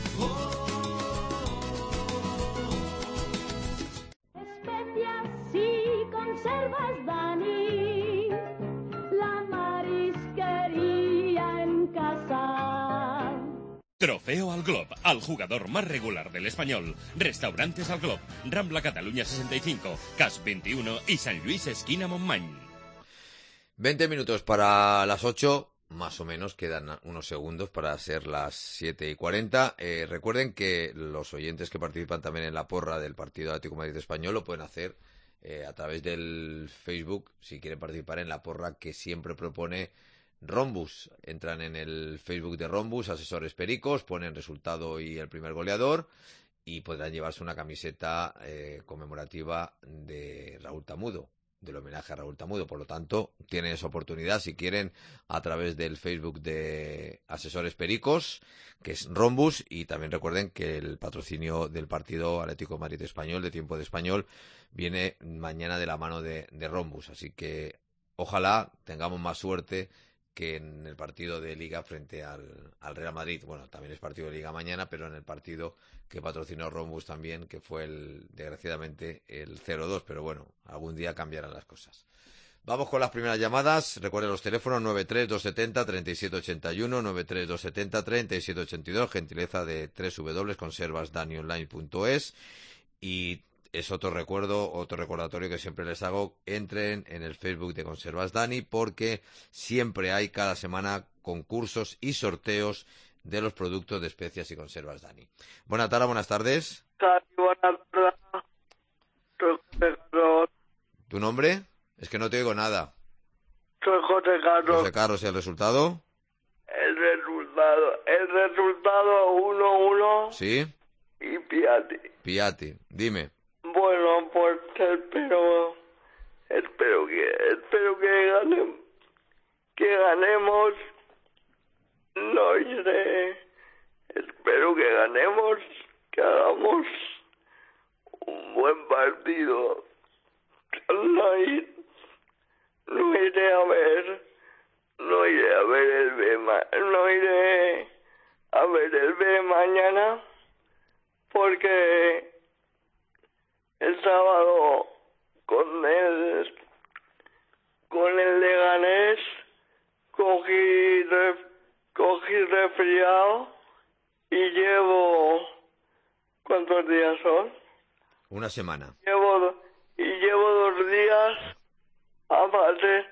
Especias y conservas Dani, la marisquería en casa. Trofeo al Glob, al jugador más regular del Español. Restaurantes al Glob, Rambla Cataluña 65, CAS 21 y San Luis esquina Montmany. 20 minutos para las 8, más o menos, quedan unos segundos para ser las 7:40. Recuerden que los oyentes que participan también en la porra del partido Atlético Madrid Español lo pueden hacer a través del Facebook, si quieren participar en la porra que siempre propone Rombus. Entran en el Facebook de Rombus, Asesores Pericos, ponen resultado y el primer goleador y podrán llevarse una camiseta conmemorativa de Raúl Tamudo, del homenaje a Raúl Tamudo. Por lo tanto, tienen esa oportunidad si quieren a través del Facebook de Asesores Pericos, que es Rombus, y también recuerden que el patrocinio del partido Atlético Madrid Español, de Tiempo de Español, viene mañana de la mano de Rombus, así que ojalá tengamos más suerte que en el partido de Liga frente al Real Madrid. Bueno, también es partido de Liga mañana, pero en el partido que patrocinó Rombus también, que fue desgraciadamente el 0-2, pero bueno, algún día cambiarán las cosas. Vamos con las primeras llamadas. Recuerden los teléfonos 93-270-3781, 93-270-3782, gentileza de www.conservasdanionline.es. Y es otro recordatorio que siempre les hago: entren en el Facebook de Conservas Dani, porque siempre hay cada semana concursos y sorteos de los productos de especias y conservas Dani. Buenas tardes. Buenas tardes. ¿Tu nombre? Es que no te oigo nada. Soy José Carlos. José Carlos, ¿y el resultado? El resultado 1-1 Sí. y Piatti. Piatti, dime. Bueno, pues espero que ganemos. No iré. Espero que ganemos, que hagamos un buen partido. No iré a ver el B mañana porque el sábado con el Leganés cogí resfriado y llevo ¿cuántos días son? Una semana. Llevo 2 días a base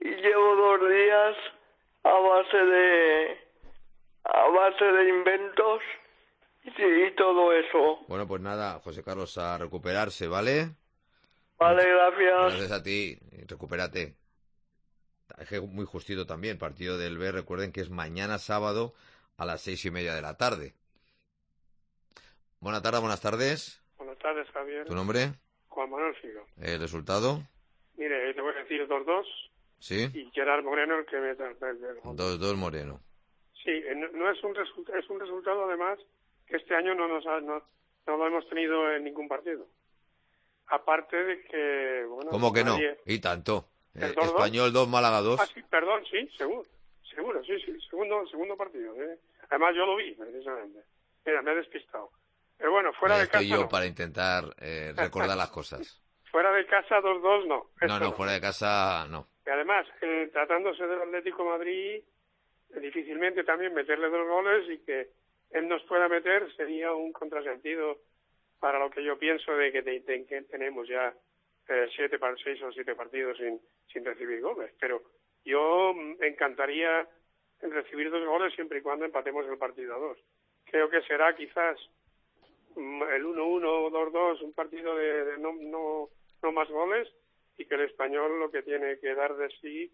de inventos y todo eso. Bueno, pues nada, José Carlos, a recuperarse, ¿vale? Vale, gracias. Gracias a ti, recupérate. Es que muy justito también, partido del B, recuerden que es mañana sábado a las 6:30 de la tarde. Buenas tardes. Buenas tardes, Javier. ¿Tu nombre? Juan Manuel Figo. ¿El resultado? Mire, te voy a decir 2-2. Sí. Y Gerard Moreno el que meta el gol. 2-2 Moreno. Sí, no es un resultado además que este año no lo hemos tenido en ningún partido. Aparte de que, bueno... ¿Cómo que no? nadie... Y tanto. ¿El 2-2? Español 2, Málaga 2. Ah, sí, perdón, sí, seguro, sí, segundo partido. Además yo lo vi, precisamente. Mira, me he despistado. Pero bueno, fuera de casa Estoy yo no. para intentar recordar las cosas. Fuera de casa 2-2 no. No, fuera de casa no. Y además, tratándose del Atlético de Madrid, difícilmente también meterle 2 goles y que él nos pueda meter sería un contrasentido para lo que yo pienso de que tenemos ya 6 o 7 partidos sin recibir goles. Pero yo me encantaría recibir 2 goles siempre y cuando empatemos el partido a 2. Creo que será quizás el 1-1 o 2-2, un partido de no más goles, y que el Español lo que tiene que dar de sí,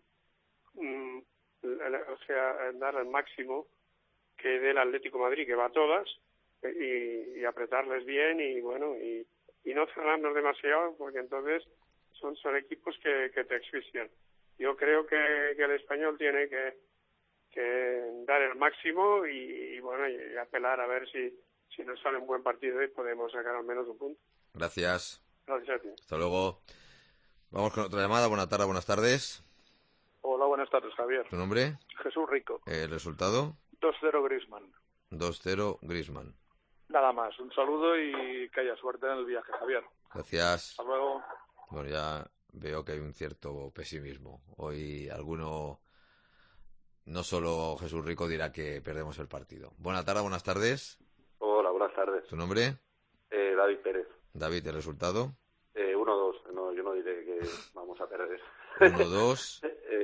dar el máximo que dé el Atlético de Madrid, que va a todas, y apretarles bien y bueno, y no cerrarnos demasiado, porque entonces son equipos que te asfixian. Yo creo que el Español tiene que dar el máximo y bueno, y apelar a ver si nos sale un buen partido y podemos sacar al menos un punto. Gracias. Gracias a ti. Hasta luego. Vamos con otra llamada. Buenas tardes. Hola, buenas tardes, Javier. ¿Tu nombre? Jesús Rico. ¿El resultado? 2-0 Griezmann. 2-0 Griezmann. Nada más, un saludo y que haya suerte en el viaje, Javier. Gracias. Hasta luego. Bueno, ya veo que hay un cierto pesimismo. Hoy alguno, no solo Jesús Rico, dirá que perdemos el partido. Buenas tardes. Hola, buenas tardes. ¿Tu nombre? David Pérez. David, ¿el resultado? 1-2. No, yo no diré que vamos a perder. 1-2.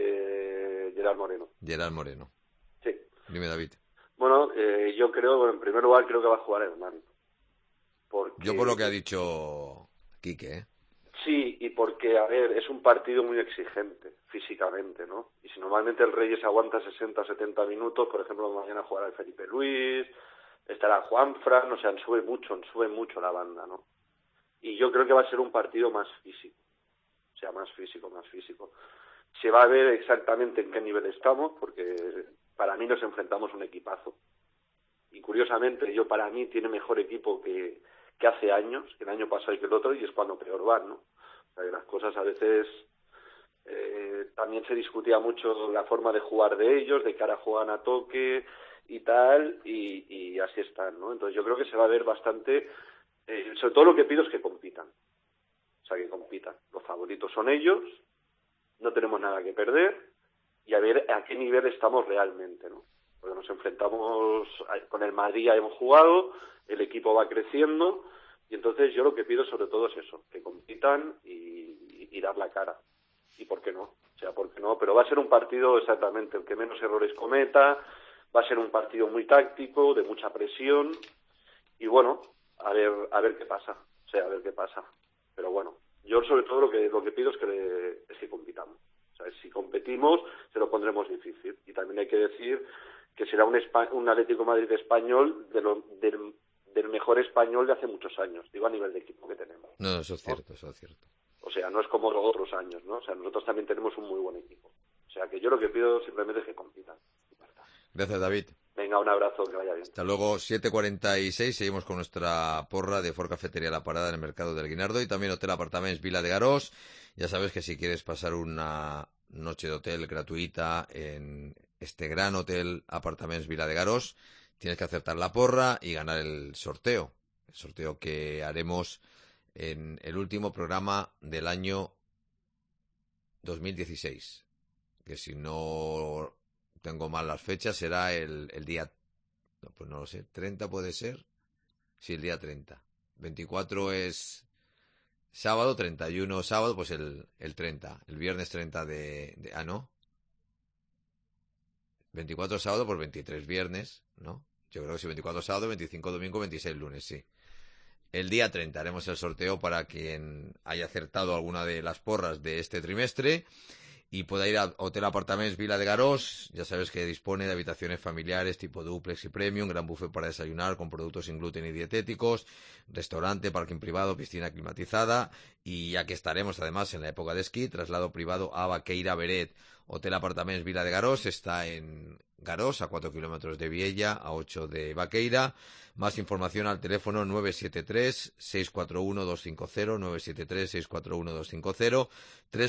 Gerard Moreno. Sí. Dime, David. Bueno, yo creo, en primer lugar, creo que va a jugar Hernán. Yo por lo que ha dicho Quique, ¿eh? Sí, y porque, a ver, es un partido muy exigente físicamente, ¿no? Y si normalmente el Reyes aguanta 60-70 minutos, por ejemplo, mañana jugará el Felipe Luis, estará Juanfran, o sea, sube mucho la banda, ¿no? Y yo creo que va a ser un partido más físico, o sea, más físico. Se va a ver exactamente en qué nivel estamos, porque para mí nos enfrentamos a un equipazo. Y curiosamente, para mí tiene mejor equipo que hace años, que el año pasado y que el otro, y es cuando peor van, ¿no? O sea, que las cosas a veces también se discutía mucho la forma de jugar de ellos, de que ahora juegan a toque y tal, y así están, ¿no? Entonces yo creo que se va a ver bastante, sobre todo lo que pido es que compitan. O sea, que compitan. Los favoritos son ellos, no tenemos nada que perder, y a ver a qué nivel estamos realmente, ¿no? Porque nos enfrentamos con el Madrid, ya hemos jugado, el equipo va creciendo, y entonces yo lo que pido sobre todo es eso, que compitan y dar la cara. ¿Y por qué no? O sea, ¿por qué no? Pero va a ser un partido exactamente el que menos errores cometa, va a ser un partido muy táctico, de mucha presión, y bueno, a ver qué pasa. O sea, a ver qué pasa. Pero bueno, Yo sobre todo lo que pido es que compitamos. O sea, si competimos, se lo pondremos difícil. Y también hay que decir que será un Atlético de Madrid español del mejor español de hace muchos años, digo a nivel de equipo que tenemos. No, eso es cierto, eso es cierto. O sea, no es como los otros años, ¿no? O sea, nosotros también tenemos un muy buen equipo. O sea, que yo lo que pido simplemente es que compitan. Gracias, David. Venga, un abrazo, que vaya bien. Hasta luego, 7:46, seguimos con nuestra porra de Ford Cafetería La Parada en el Mercado del Guinardo y también Hotel Apartaments Vila de Garós. Ya sabes que si quieres pasar una noche de hotel gratuita en este gran Hotel Apartaments Vila de Garós, tienes que acertar la porra y ganar el sorteo que haremos en el último programa del año 2016, que si no tengo mal las fechas será el día, no, pues no lo sé, 30 puede ser, sí, el día 30, 24 es sábado, 31 sábado, pues el 30, el viernes 30 no, 24 sábado, pues 23 viernes, ¿no? Yo creo que sí, 24 sábado, 25 domingo, 26 lunes, sí. El día 30 haremos el sorteo para quien haya acertado alguna de las porras de este trimestre y pueda ir a Hotel Apartaments Vila de Garós. Ya sabes que dispone de habitaciones familiares tipo dúplex y premium, gran buffet para desayunar con productos sin gluten y dietéticos, restaurante, parking privado, piscina climatizada y ya que estaremos además en la época de esquí, traslado privado a Baqueira Beret. Hotel Apartaments Vila de Garós está en Garós, a 4 kilómetros de Viella, a 8 de Baqueira. Más información al teléfono 973-641-250, 973-641-250,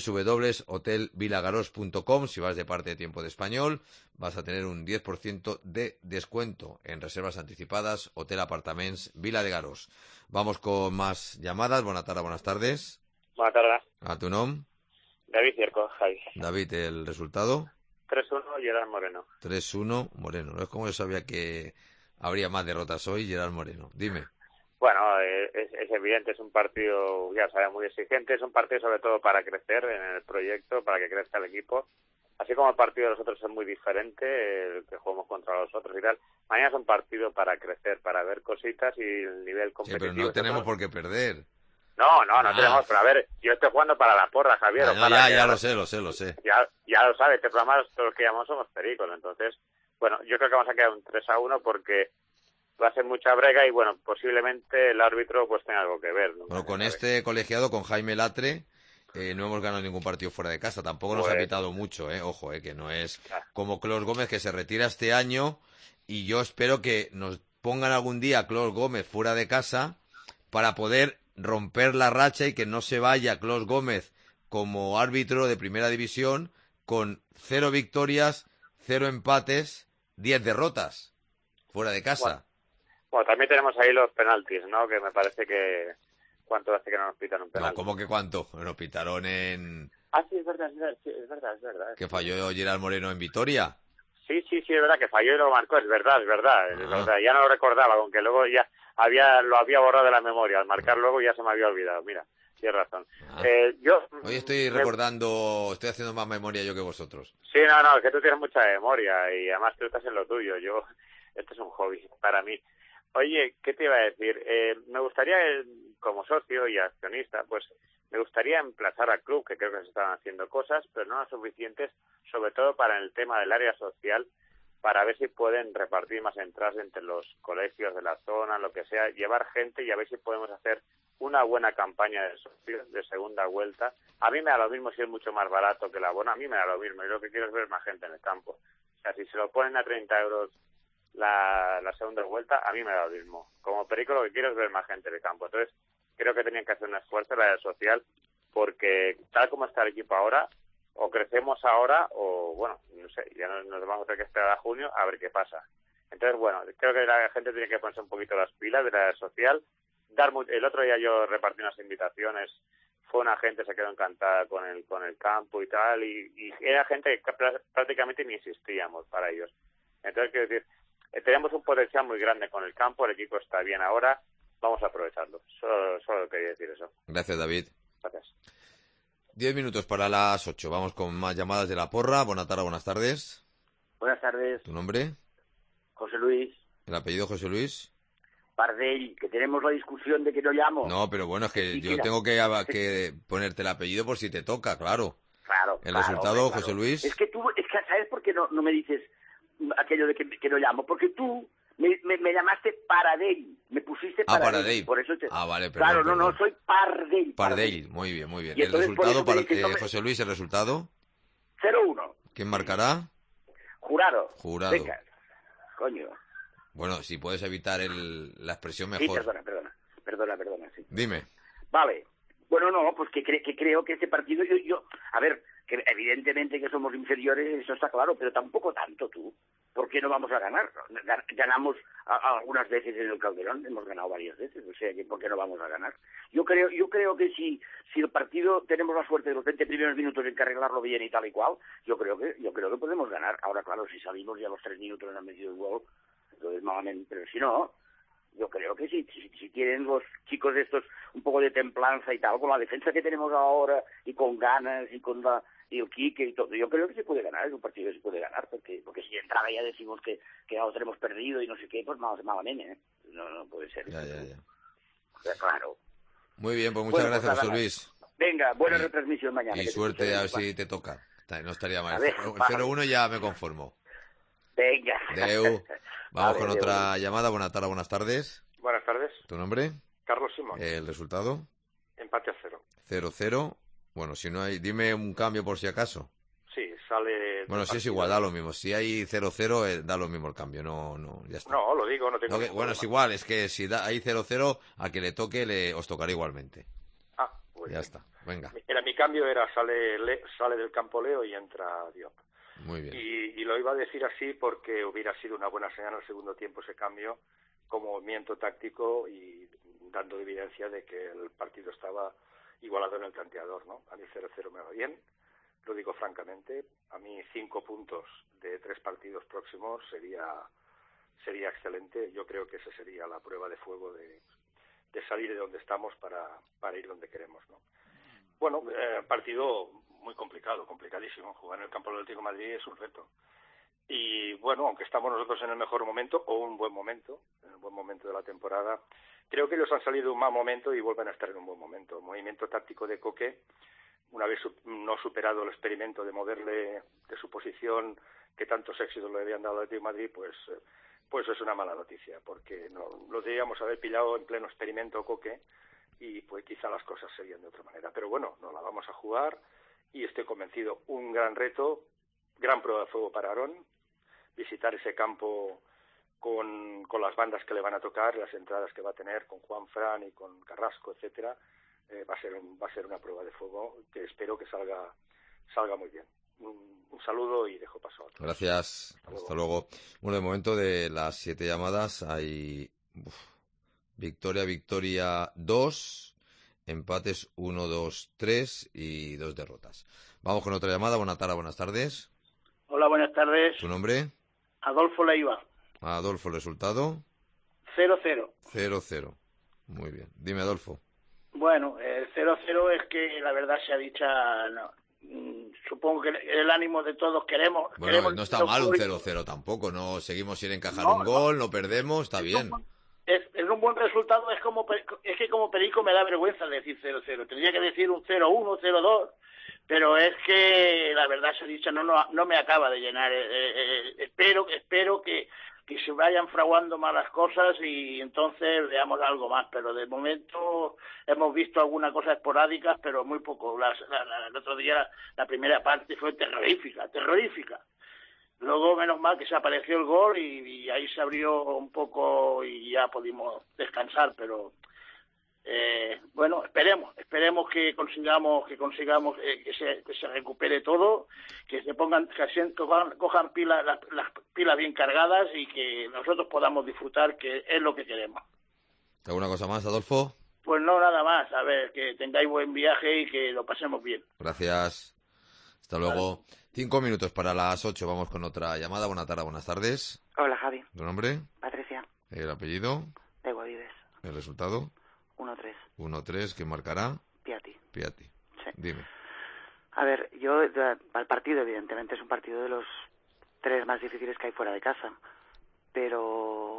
www.hotelvilagarós.com. Si vas de parte de Tiempo de Español, vas a tener un 10% de descuento en reservas anticipadas. Hotel Apartaments Vila de Garós. Vamos con más llamadas. Buenas tardes. Buenas tardes. ¿A tu nombre? David Cierco, Javi. David, ¿el resultado? 3-1, Gerard Moreno. 3-1, Moreno. No es como yo sabía que habría más derrotas hoy, Gerard Moreno. Dime. Bueno, es evidente, es un partido, ya sabes, muy exigente. Es un partido sobre todo para crecer en el proyecto, para que crezca el equipo. Así como el partido de los otros es muy diferente, el que jugamos contra los otros y tal. Mañana es un partido para crecer, para ver cositas y el nivel competitivo. Sí, pero no tenemos por qué perder. No tenemos, pero a ver, yo estoy jugando para la porra, Javier. Ya lo sé. Ya lo sabes, este programa todos los que llamamos somos pericos, entonces, bueno, yo creo que vamos a quedar un 3-1 porque va a ser mucha brega y, bueno, posiblemente el árbitro pues tenga algo que ver. Bueno, con este colegiado, con Jaime Latre, no hemos ganado ningún partido fuera de casa, tampoco nos ha pitado mucho, ojo, que no es como Clos Gómez que se retira este año y yo espero que nos pongan algún día a Clos Gómez fuera de casa para poder romper la racha y que no se vaya Clos Gómez como árbitro de primera división con 0 victorias, 0 empates, 10 derrotas fuera de casa. Bueno, también tenemos ahí los penaltis, ¿no? Que me parece que... ¿Cuánto hace que no nos pitan un penalti? No, ¿cómo que cuánto? Nos pitaron en... Ah, sí, es verdad. ¿Que falló Gerard Moreno en Vitoria? Sí, es verdad que falló y lo marcó, es verdad. Ya no lo recordaba, aunque luego ya lo había borrado de la memoria. Al marcar luego ya se me había olvidado, mira, tienes razón. Hoy estoy recordando, estoy haciendo más memoria yo que vosotros. Sí, no, es que tú tienes mucha memoria y además tú estás en lo tuyo. Esto es un hobby para mí. Oye, ¿qué te iba a decir? Me gustaría, como socio y accionista, pues me gustaría emplazar al club, que creo que se están haciendo cosas, pero no las suficientes, sobre todo para el tema del área social, para ver si pueden repartir más entradas entre los colegios de la zona, lo que sea, llevar gente y a ver si podemos hacer una buena campaña de socios de segunda vuelta. A mí me da lo mismo si es mucho más barato que el abono, a mí me da lo mismo, y lo que quiero es ver más gente en el campo. O sea, si se lo ponen a 30 euros la segunda vuelta, a mí me da lo mismo. Como perico lo que quiero es ver más gente en el campo. Entonces, creo que tenían que hacer un esfuerzo en la área social, porque tal como está el equipo ahora, o crecemos ahora, o bueno, no sé, ya nos vamos a tener que esperar a junio a ver qué pasa. Entonces, bueno, creo que la gente tiene que ponerse un poquito las pilas de la área social. El otro día yo repartí unas invitaciones, fue una gente, se quedó encantada con el campo y tal, y era gente que prácticamente ni existíamos para ellos. Entonces, quiero decir, tenemos un potencial muy grande con el campo, el equipo está bien ahora, vamos a aprovecharlo. Solo quería decir eso. Gracias, David. Gracias. 10 minutos para las 8. Vamos con más llamadas de la porra. Buenas tardes. Buenas tardes. ¿Tu nombre? José Luis. ¿El apellido José Luis? Pardell, que tenemos la discusión de que no llamo. No, pero bueno, es que yo tengo que ponerte el apellido por si te toca, claro. Claro. El resultado, hombre, José Luis. Es que ¿sabes por qué no me dices aquello de que no llamo? Porque tú me llamaste Paradell, me pusiste Paradell. Paradell. Por eso vale, perdón. Claro, perdón. No, soy Pardell. Pardell, muy bien. Y El resultado, entonces, José Luis, el resultado. 0-1. ¿Quién marcará? Jurado. Venga. Coño. Bueno, si puedes evitar la expresión Sí, mejor. perdona, sí. Dime. Vale. Bueno, no, pues que creo que este partido, a ver, que evidentemente que somos inferiores, eso está claro, pero tampoco tanto tú. ¿Por qué no vamos a ganar? Ganamos algunas veces en el Calderón, hemos ganado varias veces, o sea, ¿por qué no vamos a ganar? Yo creo que si el partido tenemos la suerte de los 20 primeros minutos en que arreglarlo bien y tal y cual, yo creo que podemos ganar. Ahora, claro, si salimos ya a los 3 minutos en el metido del gol, entonces malamente, pero si no, yo creo que si tienen los chicos estos un poco de templanza y tal, con la defensa que tenemos ahora y con ganas y el Quique y todo, yo creo que se puede ganar, es un partido que se puede ganar, porque si de entrada ya decimos que ya lo tenemos perdido y no sé qué, pues malamente, ¿eh? No puede ser. Ya. O sea, claro. Muy bien, pues muchas gracias, José Luis. Venga, buena retransmisión mañana. Y suerte, a ver si te toca. No estaría mal. Ver, el 0-1 ya me conformo. Venga. Deu. Vamos con otra llamada. Buenas tardes. Buenas tardes. ¿Tu nombre? Carlos Simón. ¿El resultado? Empate a 0. 0-0. Bueno, si no hay... Dime un cambio por si acaso. Sí, sale... Bueno, si es igual, da lo mismo. Si hay 0-0, da lo mismo el cambio. No, ya está. No, lo digo, no tengo... Bueno, es igual. Es que si hay 0-0, a que le toque, os tocará igualmente. Pues ya está. Venga. Mi cambio era sale del campo Leo y entra Diop. Muy bien. Y lo iba a decir así porque hubiera sido una buena señal en el segundo tiempo ese cambio como movimiento táctico y dando evidencia de que el partido estaba igualado en el tanteador, ¿no? A mí 0-0 me va bien, lo digo francamente. A mí 5 puntos de 3 partidos próximos sería excelente. Yo creo que esa sería la prueba de fuego de salir de donde estamos para ir donde queremos, ¿no? Bueno, partido muy complicadísimo. Jugar en el campo del Atlético de Madrid es un reto. Y bueno, aunque estamos nosotros en el mejor momento, o un buen momento, en el buen momento de la temporada, creo que ellos han salido de un mal momento y vuelven a estar en un buen momento. Movimiento táctico de Coque, una vez no superado el experimento de moverle de su posición, que tantos éxitos le habían dado al Atlético de Madrid, pues es una mala noticia, porque no lo deberíamos haber pillado en pleno experimento Coque, y pues quizá las cosas serían de otra manera. Pero bueno, nos la vamos a jugar y estoy convencido. Un gran reto, gran prueba de fuego para Aarón, visitar ese campo con las bandas que le van a tocar, las entradas que va a tener con Juan Fran y con Carrasco, etcétera. Va a ser una prueba de fuego que espero que salga muy bien. Un saludo y dejo paso a otros. Gracias. Hasta luego. Bueno, de momento de las 7 llamadas hay victoria 2, empates 1, 2, 3 y 2 derrotas. Vamos con otra llamada. Buenas tardes. Hola, buenas tardes. ¿Tu nombre? Adolfo Leiva. Adolfo, ¿resultado? 0-0. 0-0. Muy bien. Dime, Adolfo. Bueno, el 0-0 es que la verdad sea dicha, no, supongo que el ánimo de todos queremos... Bueno, no está mal un 0-0 tampoco, no seguimos sin encajar un gol, no perdemos, está bien. Es un buen resultado, es que como perico me da vergüenza decir 0-0, tendría que decir un 0-1, 0-2, pero es que la verdad sea dicha no me acaba de llenar. Espero que se vayan fraguando más las cosas y entonces veamos algo más, pero de momento hemos visto alguna cosa esporádica, pero muy poco. El otro día la primera parte fue terrorífica. Luego, menos mal que se apareció el gol y ahí se abrió un poco y ya pudimos descansar, pero bueno, esperemos que consigamos que se recupere todo, que se pongan, cojan las pilas bien cargadas y que nosotros podamos disfrutar, que es lo que queremos. ¿Alguna cosa más, Adolfo? Pues no, nada más. A ver, que tengáis buen viaje y que lo pasemos bien. Gracias. Hasta luego. 5 minutos para las 8. Vamos con otra llamada. Buenas tardes. Hola, Javi. ¿Tu nombre? Patricia. ¿El apellido? De Guavives. ¿El resultado? 1-3. 1-3. ¿Quién marcará? Piatti. Sí. Dime. A ver, al partido, evidentemente, es un partido de los 3 más difíciles que hay fuera de casa. Pero,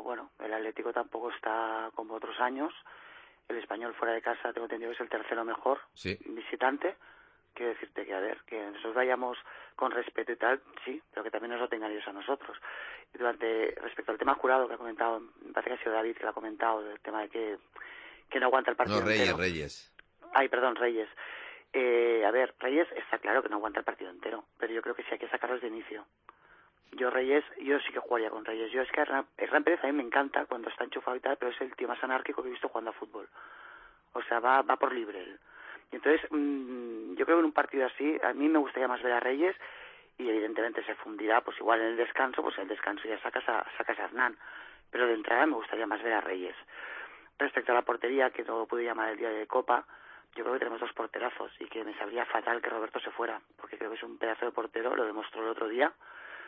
bueno, el Atlético tampoco está como otros años. El Español fuera de casa tengo entendido que es el tercero mejor visitante. Quiero decirte que, a ver, que nosotros vayamos con respeto y tal, sí, pero que también nos lo tengan ellos a nosotros. Y respecto al tema jurado que ha comentado, me parece que ha sido David que lo ha comentado, del tema de que no aguanta el partido entero. Reyes. Ay, perdón, Reyes. A ver, Reyes está claro que no aguanta el partido entero, pero yo creo que sí hay que sacarlo desde inicio. Yo sí que jugaría con Reyes. Yo es que Hernán Pérez a mí me encanta cuando está enchufado y tal, pero es el tío más anárquico que he visto jugando a fútbol. O sea, va por libre él. Y entonces, yo creo que en un partido así, a mí me gustaría más ver a Reyes y evidentemente se fundirá, pues igual en el descanso, pues en el descanso ya sacas a Hernán. Pero de entrada me gustaría más ver a Reyes. Respecto a la portería, que no pude llamar el día de Copa, yo creo que tenemos 2 porterazos y que me sabría fatal que Roberto se fuera, porque creo que es un pedazo de portero, lo demostró el otro día.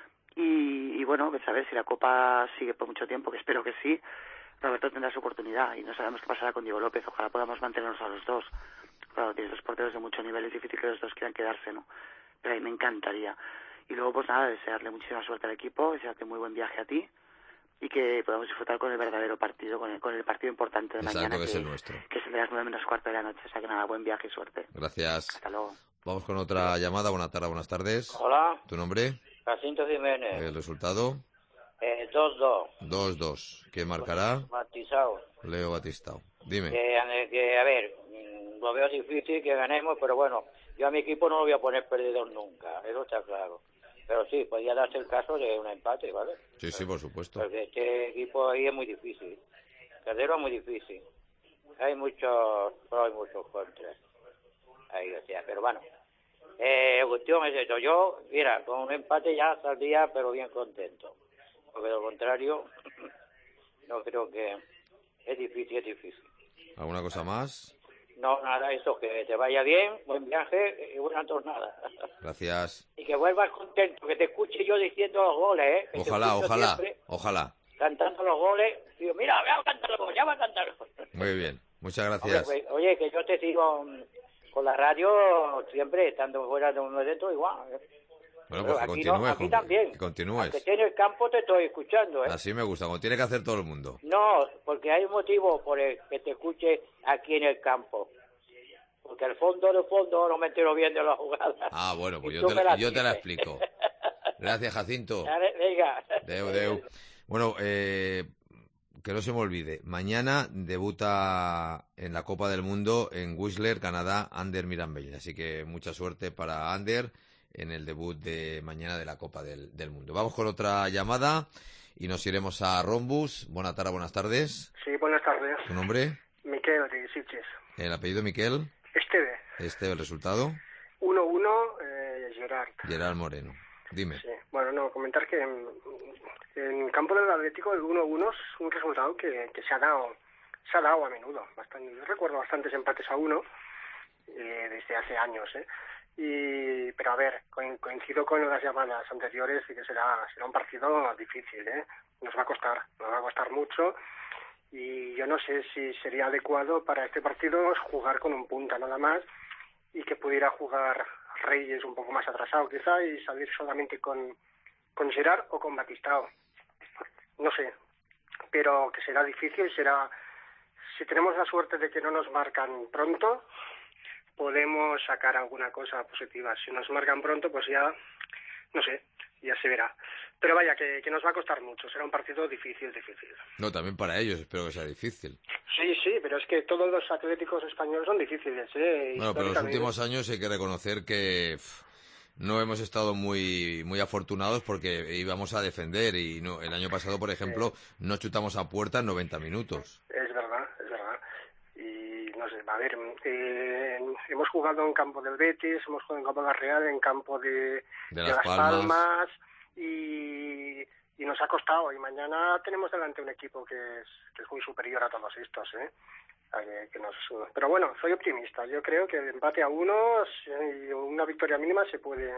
Y bueno, pues a ver si la Copa sigue por mucho tiempo, que espero que sí, Roberto tendrá su oportunidad y no sabemos qué pasará con Diego López. Ojalá podamos mantenernos a los dos. Claro, tienes 2 porteros de mucho nivel, es difícil que los 2 quieran quedarse, ¿no? Pero a mí me encantaría. Y luego, pues nada, desearle muchísima suerte al equipo, desearte muy buen viaje a ti y que podamos disfrutar con el verdadero partido, con el partido importante de mañana, que es el nuestro. Que es el de las 9:15 de la noche. O sea que nada, buen viaje y suerte. Gracias. Hasta luego. Vamos con otra llamada. Buenas tardes. Hola. ¿Tu nombre? Jacinto Jiménez. ¿El resultado? 2-2. 2-2. ¿Quién marcará? Batizado. Leo Batistao. Dime. Que, a ver, lo veo difícil que ganemos, pero bueno, yo a mi equipo no lo voy a poner perdedor nunca, eso está claro. Pero sí, podría darse el caso de un empate, ¿vale? Sí, por supuesto. Porque este equipo ahí es muy difícil. Perderlo es muy difícil. Hay muchos pros y muchos contras. Ahí, o sea, pero bueno. La cuestión es esto. Yo, mira, con un empate ya saldría, pero bien contento. Porque de lo contrario, no creo que es difícil. ¿Alguna cosa más? No, nada, eso, que te vaya bien, buen viaje y buena tornada. Gracias. Y que vuelvas contento, que te escuche yo diciendo los goles, ¿eh? Ojalá. Cantando los goles. Digo, mira, ya va a cantar los goles. Muy bien, muchas gracias. Hombre, pues, oye, que yo te sigo con la radio siempre, estando fuera de uno dentro, igual. Bueno, pues que continúes. Aquí también. Que continúes. Aunque esté en el campo te estoy escuchando, ¿eh? Así me gusta, como tiene que hacer todo el mundo. No, porque hay un motivo por el que te escuche aquí en el campo. Porque al fondo no me entero bien de la jugada. Ah, bueno, pues yo te la explico. Gracias, Jacinto. Venga. Deu. Bueno, que no se me olvide. Mañana debuta en la Copa del Mundo en Whistler, Canadá, Ander Mirambell. Así que mucha suerte para Ander en el debut de mañana de la Copa del Mundo. Vamos con otra llamada y nos iremos a Rombus. buenas tardes. Sí, buenas tardes. ¿Tu nombre? Miquel de Sitges. ¿El apellido Miquel? Esteve, ¿el resultado? 1-1, Gerard Moreno. Dime. Sí. Bueno, no, comentar que en campo del Atlético el 1-1 es un resultado que se ha dado a menudo. Bastante, yo recuerdo bastantes empates a 1 desde hace años, pero a ver, coincido con las llamadas anteriores y que será un partido difícil, nos va a costar mucho. Y yo no sé si sería adecuado para este partido jugar con un punta nada más y que pudiera jugar Reyes un poco más atrasado quizá y salir solamente con Gerard o con Batistao. No sé, pero que será difícil, si tenemos la suerte de que no nos marcan pronto, podemos sacar alguna cosa positiva. Si nos marcan pronto, pues ya, no sé, ya se verá. Pero vaya, que nos va a costar mucho, será un partido difícil. No, también para ellos espero que sea difícil. Sí, pero es que todos los atléticos españoles son difíciles, Bueno, pero en los últimos años hay que reconocer que no hemos estado muy afortunados porque íbamos a defender y no, el año pasado, por ejemplo, no chutamos a puerta en 90 minutos. Es verdad. Y no sé, a ver, hemos jugado en campo del Betis, hemos jugado en campo de la Real, en campo de Las Palmas y nos ha costado. Y mañana tenemos delante un equipo que es muy superior a todos estos, pero bueno, soy optimista. Yo creo que el empate a 1 y una victoria mínima se puede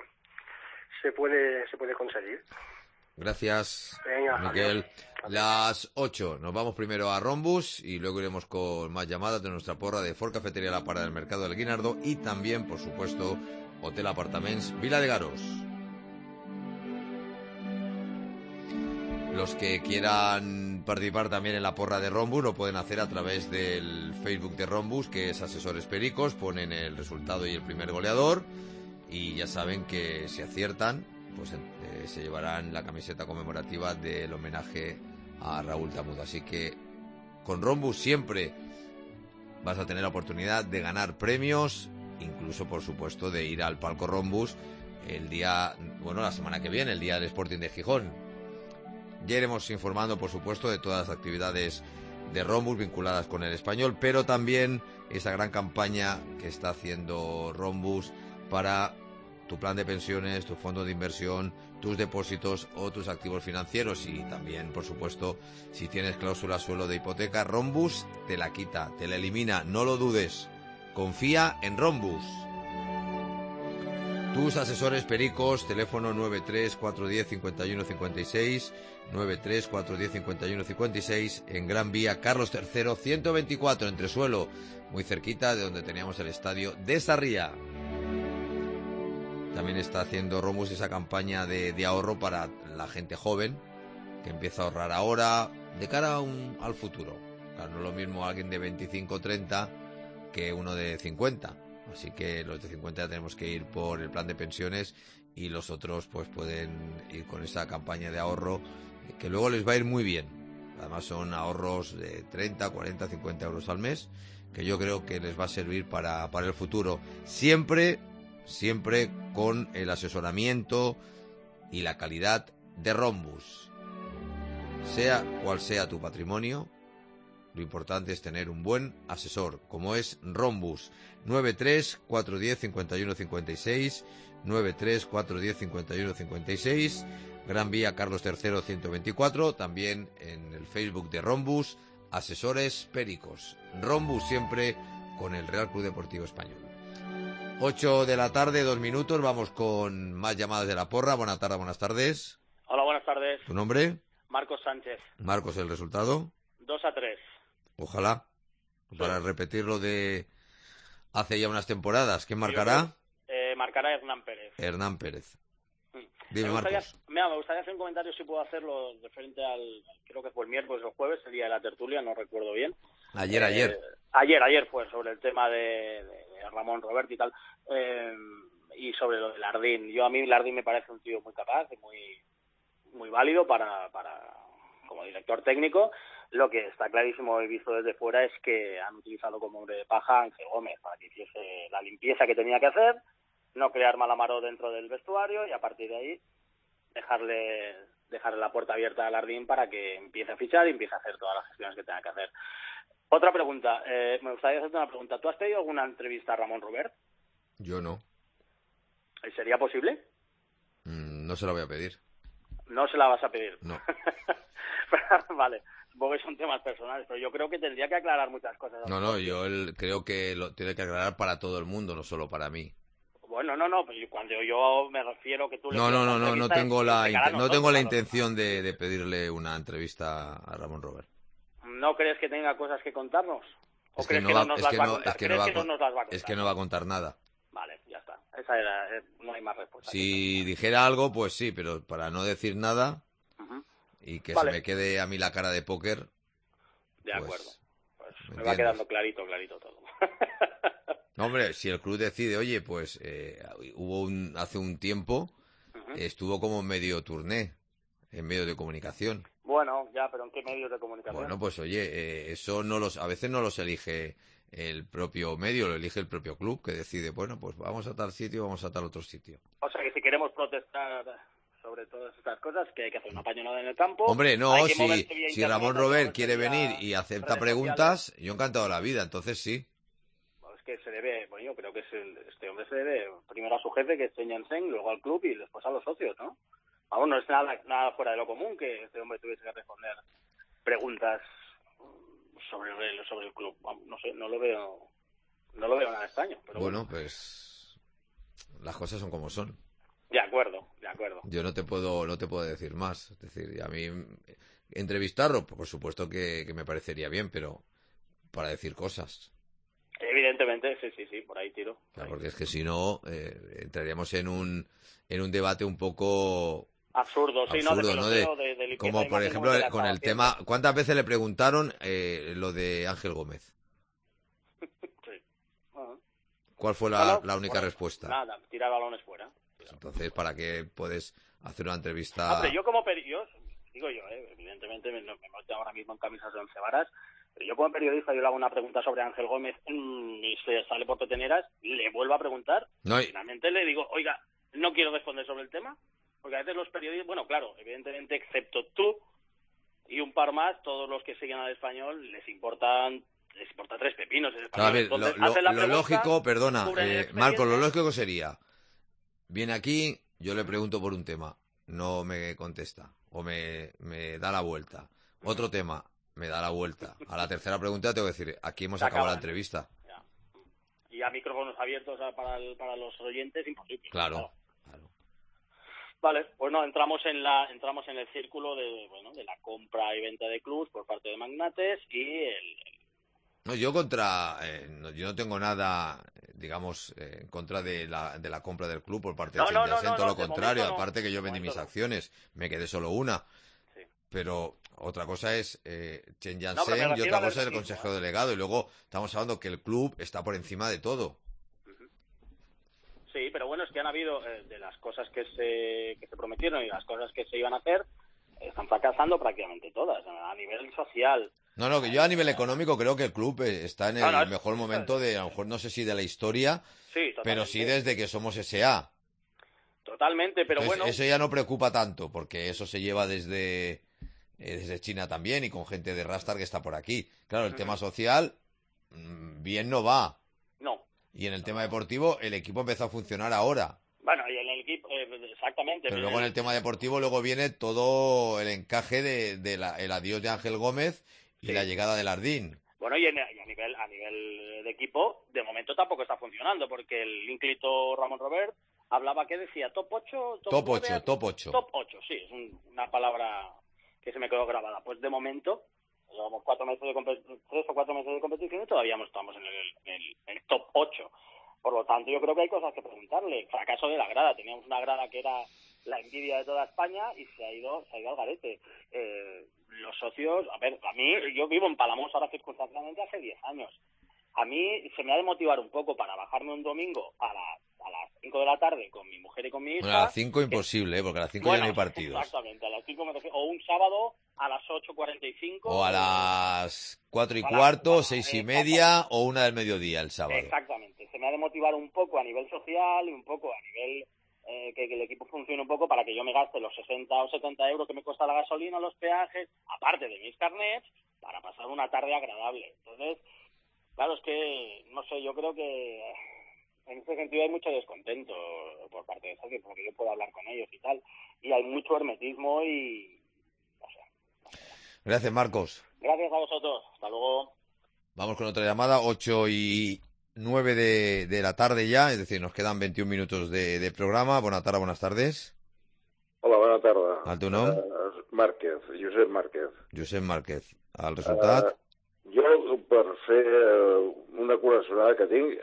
conseguir. Gracias, Venga, Miguel. Las 8. Nos vamos primero a Rombus y luego iremos con más llamadas de nuestra porra de Ford Cafetería La Parada del Mercado del Guinardó y también, por supuesto, Hotel Apartaments Vila de Garos. Los que quieran participar también en la porra de Rombus lo pueden hacer a través del Facebook de Rombus, que es Asesores Pericos, ponen el resultado y el primer goleador y ya saben que si aciertan, pues se llevarán la camiseta conmemorativa del homenaje a Raúl Tamudo. Así que con Rombus siempre vas a tener la oportunidad de ganar premios, incluso por supuesto de ir al palco Rombus el día, la semana que viene, el día del Sporting de Gijón. Ya iremos informando, por supuesto, de todas las actividades de Rombus vinculadas con el Español, pero también esa gran campaña que está haciendo Rombus para tu plan de pensiones, tu fondo de inversión, tus depósitos o tus activos financieros. Y también, por supuesto, si tienes cláusula suelo de hipoteca, Rombus te la quita, te la elimina, no lo dudes. Confía en Rombus. Tus asesores pericos, teléfono 93-410-5156, 93-410-5156, en Gran Vía Carlos III, 124, Entresuelo, muy cerquita de donde teníamos el estadio de Sarriá. También está haciendo Rombus esa campaña de ahorro para la gente joven, que empieza a ahorrar ahora, de cara al futuro. Claro, no es lo mismo alguien de 25 o 30 que uno de 50. Así que los de 50 ya tenemos que ir por el plan de pensiones y los otros pues pueden ir con esa campaña de ahorro que luego les va a ir muy bien. Además son ahorros de 30, 40, 50 euros al mes que yo creo que les va a servir para el futuro. Siempre con el asesoramiento y la calidad de Rombus. Sea cual sea tu patrimonio, lo importante es tener un buen asesor, como es Rombus. 93-410-5156, 93-410-5156, Gran Vía Carlos III 124, también en el Facebook de Rombus, Asesores Pericos. Rombus siempre con el Real Club Deportivo Español. 8 de la tarde, 2 minutos, vamos con más llamadas de la porra. Buenas tardes. Hola, buenas tardes. ¿Tu nombre? Marcos Sánchez. Marcos, ¿el resultado? 2-3. Ojalá, para repetirlo de hace ya unas temporadas. ¿Quién marcará? Marcará Hernán Pérez. Hernán Pérez. Dime, me Marcos. Me gustaría hacer un comentario, si puedo hacerlo, referente creo que fue el miércoles o el jueves, el día de la tertulia, no recuerdo bien. Ayer. Ayer fue sobre el tema de Ramón Robert y tal, y sobre lo de Lardín. A mí Lardín me parece un tío muy capaz y muy válido para como director técnico. Lo que está clarísimo, he visto desde fuera, es que han utilizado como hombre de paja a Ángel Gómez para que hiciese la limpieza que tenía que hacer, no crear malamaró dentro del vestuario y a partir de ahí dejarle la puerta abierta a Lardín para que empiece a fichar y empiece a hacer todas las gestiones que tenga que hacer. Otra pregunta, me gustaría hacerte una pregunta. ¿Tú has pedido alguna entrevista a Ramón Robert? Yo no. ¿Sería posible? No se la voy a pedir. ¿No se la vas a pedir? No. Vale, supongo que son temas personales, pero yo creo que tendría que aclarar muchas cosas. No, yo creo que lo tiene que aclarar para todo el mundo, no solo para mí. Bueno, no, pero cuando yo me refiero que tú le... No tengo la intención de pedirle una entrevista a Ramón Robert. ¿No crees que tenga cosas que contarnos? ¿O crees que no nos las va a contar? Es que no va a contar nada. Vale, ya está. Esa era, no hay más respuesta. Si dijera algo, pues sí, pero para no decir nada y que se me quede a mí la cara de póker... De acuerdo. Pues me va quedando clarito todo. No, hombre, si el club decide, oye, pues hace un tiempo estuvo como medio turné en medios de comunicación. Bueno, ya, pero ¿en qué medios de comunicación? Bueno, pues oye, eso a veces no los elige el propio medio, lo elige el propio club, que decide, bueno, pues vamos a tal sitio, vamos a tal otro sitio. O sea, que si queremos protestar sobre todas estas cosas, que hay que hacer una pañonada en el campo. Hombre, no, si Ramón Robert quiere venir y acepta preguntas, yo encantado de la vida, entonces sí. Que se debe, bueno, yo creo que este hombre se debe primero a su jefe, que es Chen Yansen, luego al club y después a los socios, ¿no? Vamos, no es nada fuera de lo común que este hombre tuviese que responder preguntas sobre el club. No sé, no lo veo nada extraño. Pero bueno, pues las cosas son como son. De acuerdo. Yo no te puedo decir más. Es decir, a mí entrevistarlo, por supuesto que me parecería bien, pero para decir cosas. Evidentemente, sí, por ahí tiro. Claro, porque es que si no, entraríamos en un debate un poco Absurdo, sí, absurdo, ¿no? De limpieza como de por imagen, ejemplo de la con el tema, ¿cuántas veces le preguntaron lo de Ángel Gómez? Sí. Ajá. ¿Cuál fue Bueno, la única pues, respuesta? Nada, tirar balones fuera. Entonces, ¿para qué puedes hacer una entrevista? Hombre, yo digo yo, evidentemente me meto ahora mismo en camisas de 11 varas, pero yo como periodista, yo le hago una pregunta sobre Ángel Gómez y se sale por peteneras, le vuelvo a preguntar, finalmente le digo, oiga, no quiero responder sobre el tema, porque a veces los periodistas, bueno, claro, evidentemente, excepto tú y un par más, todos los que siguen al Español les importa 3 pepinos. A ver, entonces, lo lógico, perdona, sobre Marcos, lo lógico sería, viene aquí, yo le pregunto por un tema, no me contesta, o me da la vuelta. Otro tema, me da la vuelta. A la tercera pregunta tengo que decir, aquí hemos acabado la entrevista. Ya. Y a micrófonos abiertos para los oyentes, imposible. Claro. Vale, pues no, entramos en el círculo de la compra y venta de clubs por parte de magnates y No, yo no tengo nada, digamos, en contra de la compra del club por parte de Chen Yat-sen, todo lo contrario, aparte que yo vendí mis acciones, me quedé solo una. Sí. Pero otra cosa es Chen Yat-sen y otra cosa es el consejero delegado, y luego estamos hablando que el club está por encima de todo. Sí, pero bueno, es que han habido de las cosas que se prometieron y las cosas que se iban a hacer, están fracasando prácticamente todas, a nivel social. No, que yo a nivel económico creo que el club está en el mejor momento de, a lo mejor no sé si de la historia, pero sí desde que somos S.A. Totalmente, pero entonces, bueno... Eso ya no preocupa tanto, porque eso se lleva desde China también y con gente de Rastar que está por aquí. Claro, el tema social bien no va. No. Y en el tema deportivo el equipo empezó a funcionar ahora. Bueno, y en el equipo, exactamente. Pero luego en el tema deportivo luego viene todo el encaje de el adiós de Ángel Gómez y la llegada de Lardín. Bueno, y a nivel de equipo, de momento tampoco está funcionando, porque el ínclito Ramón Robert hablaba, ¿qué decía? ¿Top 8? Top 8. Top 8, sí, es una palabra que se me quedó grabada. Pues de momento, llevamos 3 o 4 meses de competición y todavía no estamos en el top 8. Por lo tanto, yo creo que hay cosas que preguntarle. Fracaso de la grada. Teníamos una grada que era la envidia de toda España y se ha ido al garete. Los socios, a mí, yo vivo en Palamós ahora circunstancialmente hace 10 años. A mí se me ha de motivar un poco para bajarme un domingo a las 5 de la tarde con mi mujer y con mi hija. Bueno, a las 5 imposible, porque a las 5 ya no hay partidos. Exactamente, a las 5 me refiero. O un sábado a las 8:45. O a las 4:15, 6:30 o 1 del mediodía el sábado. Exactamente. Se me ha de motivar un poco a nivel social y un poco a nivel que el equipo funcione un poco para que yo me gaste los 60 o 70 euros que me cuesta la gasolina, los peajes, aparte de mis carnets, para pasar una tarde agradable. Entonces, claro, es que, no sé, yo creo que en ese sentido hay mucho descontento por parte de socios, porque yo puedo hablar con ellos y tal, y hay mucho hermetismo y no sé. Gracias, Marcos. Gracias a vosotros. Hasta luego. Vamos con otra llamada, 8:09 de la tarde ya, es decir, nos quedan 21 minutos de programa. Buenas tardes. Hola, bona tarda. El teu nom? Márquez, Josep Márquez. Josep Márquez. El resultat? Jo, per fer una col·leccionada que tinc,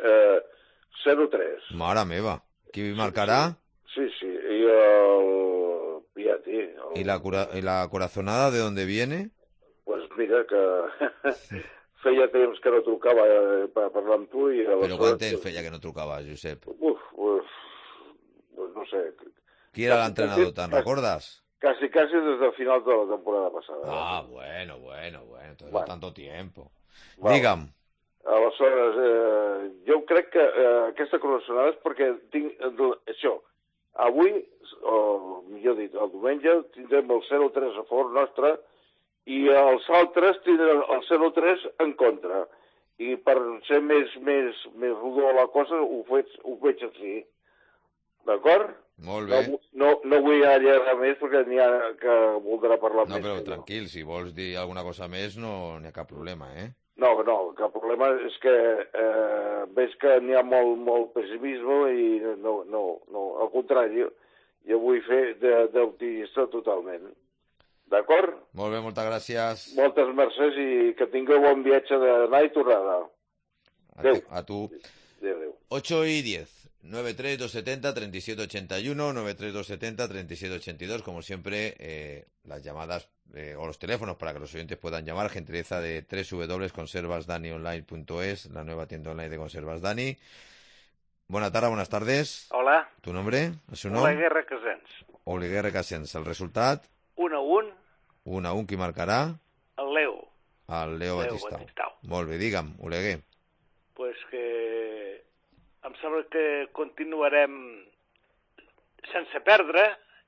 0-3. Mare meva. Qui marcarà? Sí, i el Piatti. ¿Y la corazonada de dónde viene? Pues mira que feia temps que no trucava per parlar amb tu i... Però quant temps feia que no trucava, Josep? Pues no sé. Qui era l'entrenador, te'n recordes? Casi desde el final de la temporada pasada. Ah, bueno, entonces no tanto tiempo. Vale. Digue'm. Aleshores, jo crec que aquesta col·leccionada és perquè tinc això. Avui, o millor dit, el diumenge, tindrem el 0-3 a favor nostre i els altres tindran el 0-3 en contra. I per ser més rodó la cosa ho veig així. D'acord? Molt bé. No vull allargar més perquè n'hi ha que voldrà parlar més. No, però tranquil, si vols dir alguna cosa més no n'hi ha cap problema, eh? No, cap problema és que veig que n'hi ha molt pessimisme i no, al contrari, jo vull fer d'optimista totalment. D'acord? Molt bé, moltes gràcies. Moltes mercès i que tingueu bon viatge d'anar i tornada. Adéu. A tu. Adéu. 8:10. 93270-3781, 93270-3782, como siempre, las llamadas o los teléfonos para que los oyentes puedan llamar, gentileza de www.conservasdanionline.es, la nueva tienda online de Conservas Dani. Buenas tardes. Hola. ¿Tu nombre? ¿Su nom? Oleguer Recasens. Oleguer Recasens. El resultat? 1-1. 1-1. Qui marcarà? El Leo. El Leo Batistau. Molt bé, digue'm, Oleguer. Pues que em sembla que continuarem sense perdre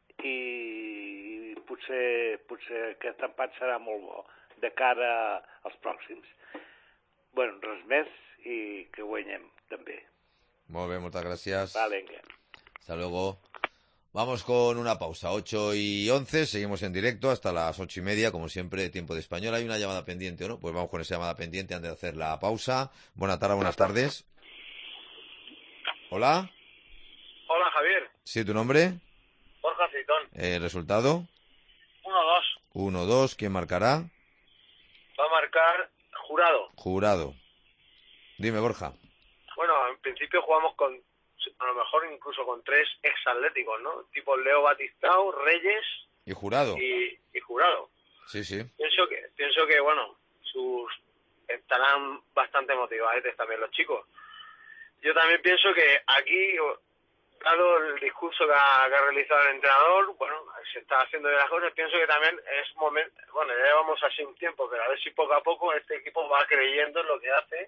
i potser aquest empat serà molt bo de cara als pròxims. Bueno, res més i que guanyem també. Muy bien, muchas gracias. Vale. Hasta luego. Vamos con una pausa, 8:11, seguimos en directo hasta las 8:30, como siempre, tiempo de español. ¿Hay una llamada pendiente o no? Pues vamos con esa llamada pendiente antes de hacer la pausa. Buenas tardes. Hola. Hola, Javier. Sí, ¿tu nombre? Borja Aceitón. ¿Resultado? 1-2. 1-2, ¿quién marcará? Va a marcar Jurado. Dime, Borja. Bueno, en principio jugamos con, a lo mejor incluso con 3 exatléticos, ¿no? Tipo Leo Batistau, Reyes ¿Y Jurado? y Jurado. Sí. Pienso que bueno, estarán bastante motivados también los chicos. Yo también pienso que aquí, dado el discurso que ha realizado el entrenador, bueno, se está haciendo de las cosas, pienso que también es momento, bueno, ya llevamos así un tiempo, pero a ver si poco a poco este equipo va creyendo en lo que hace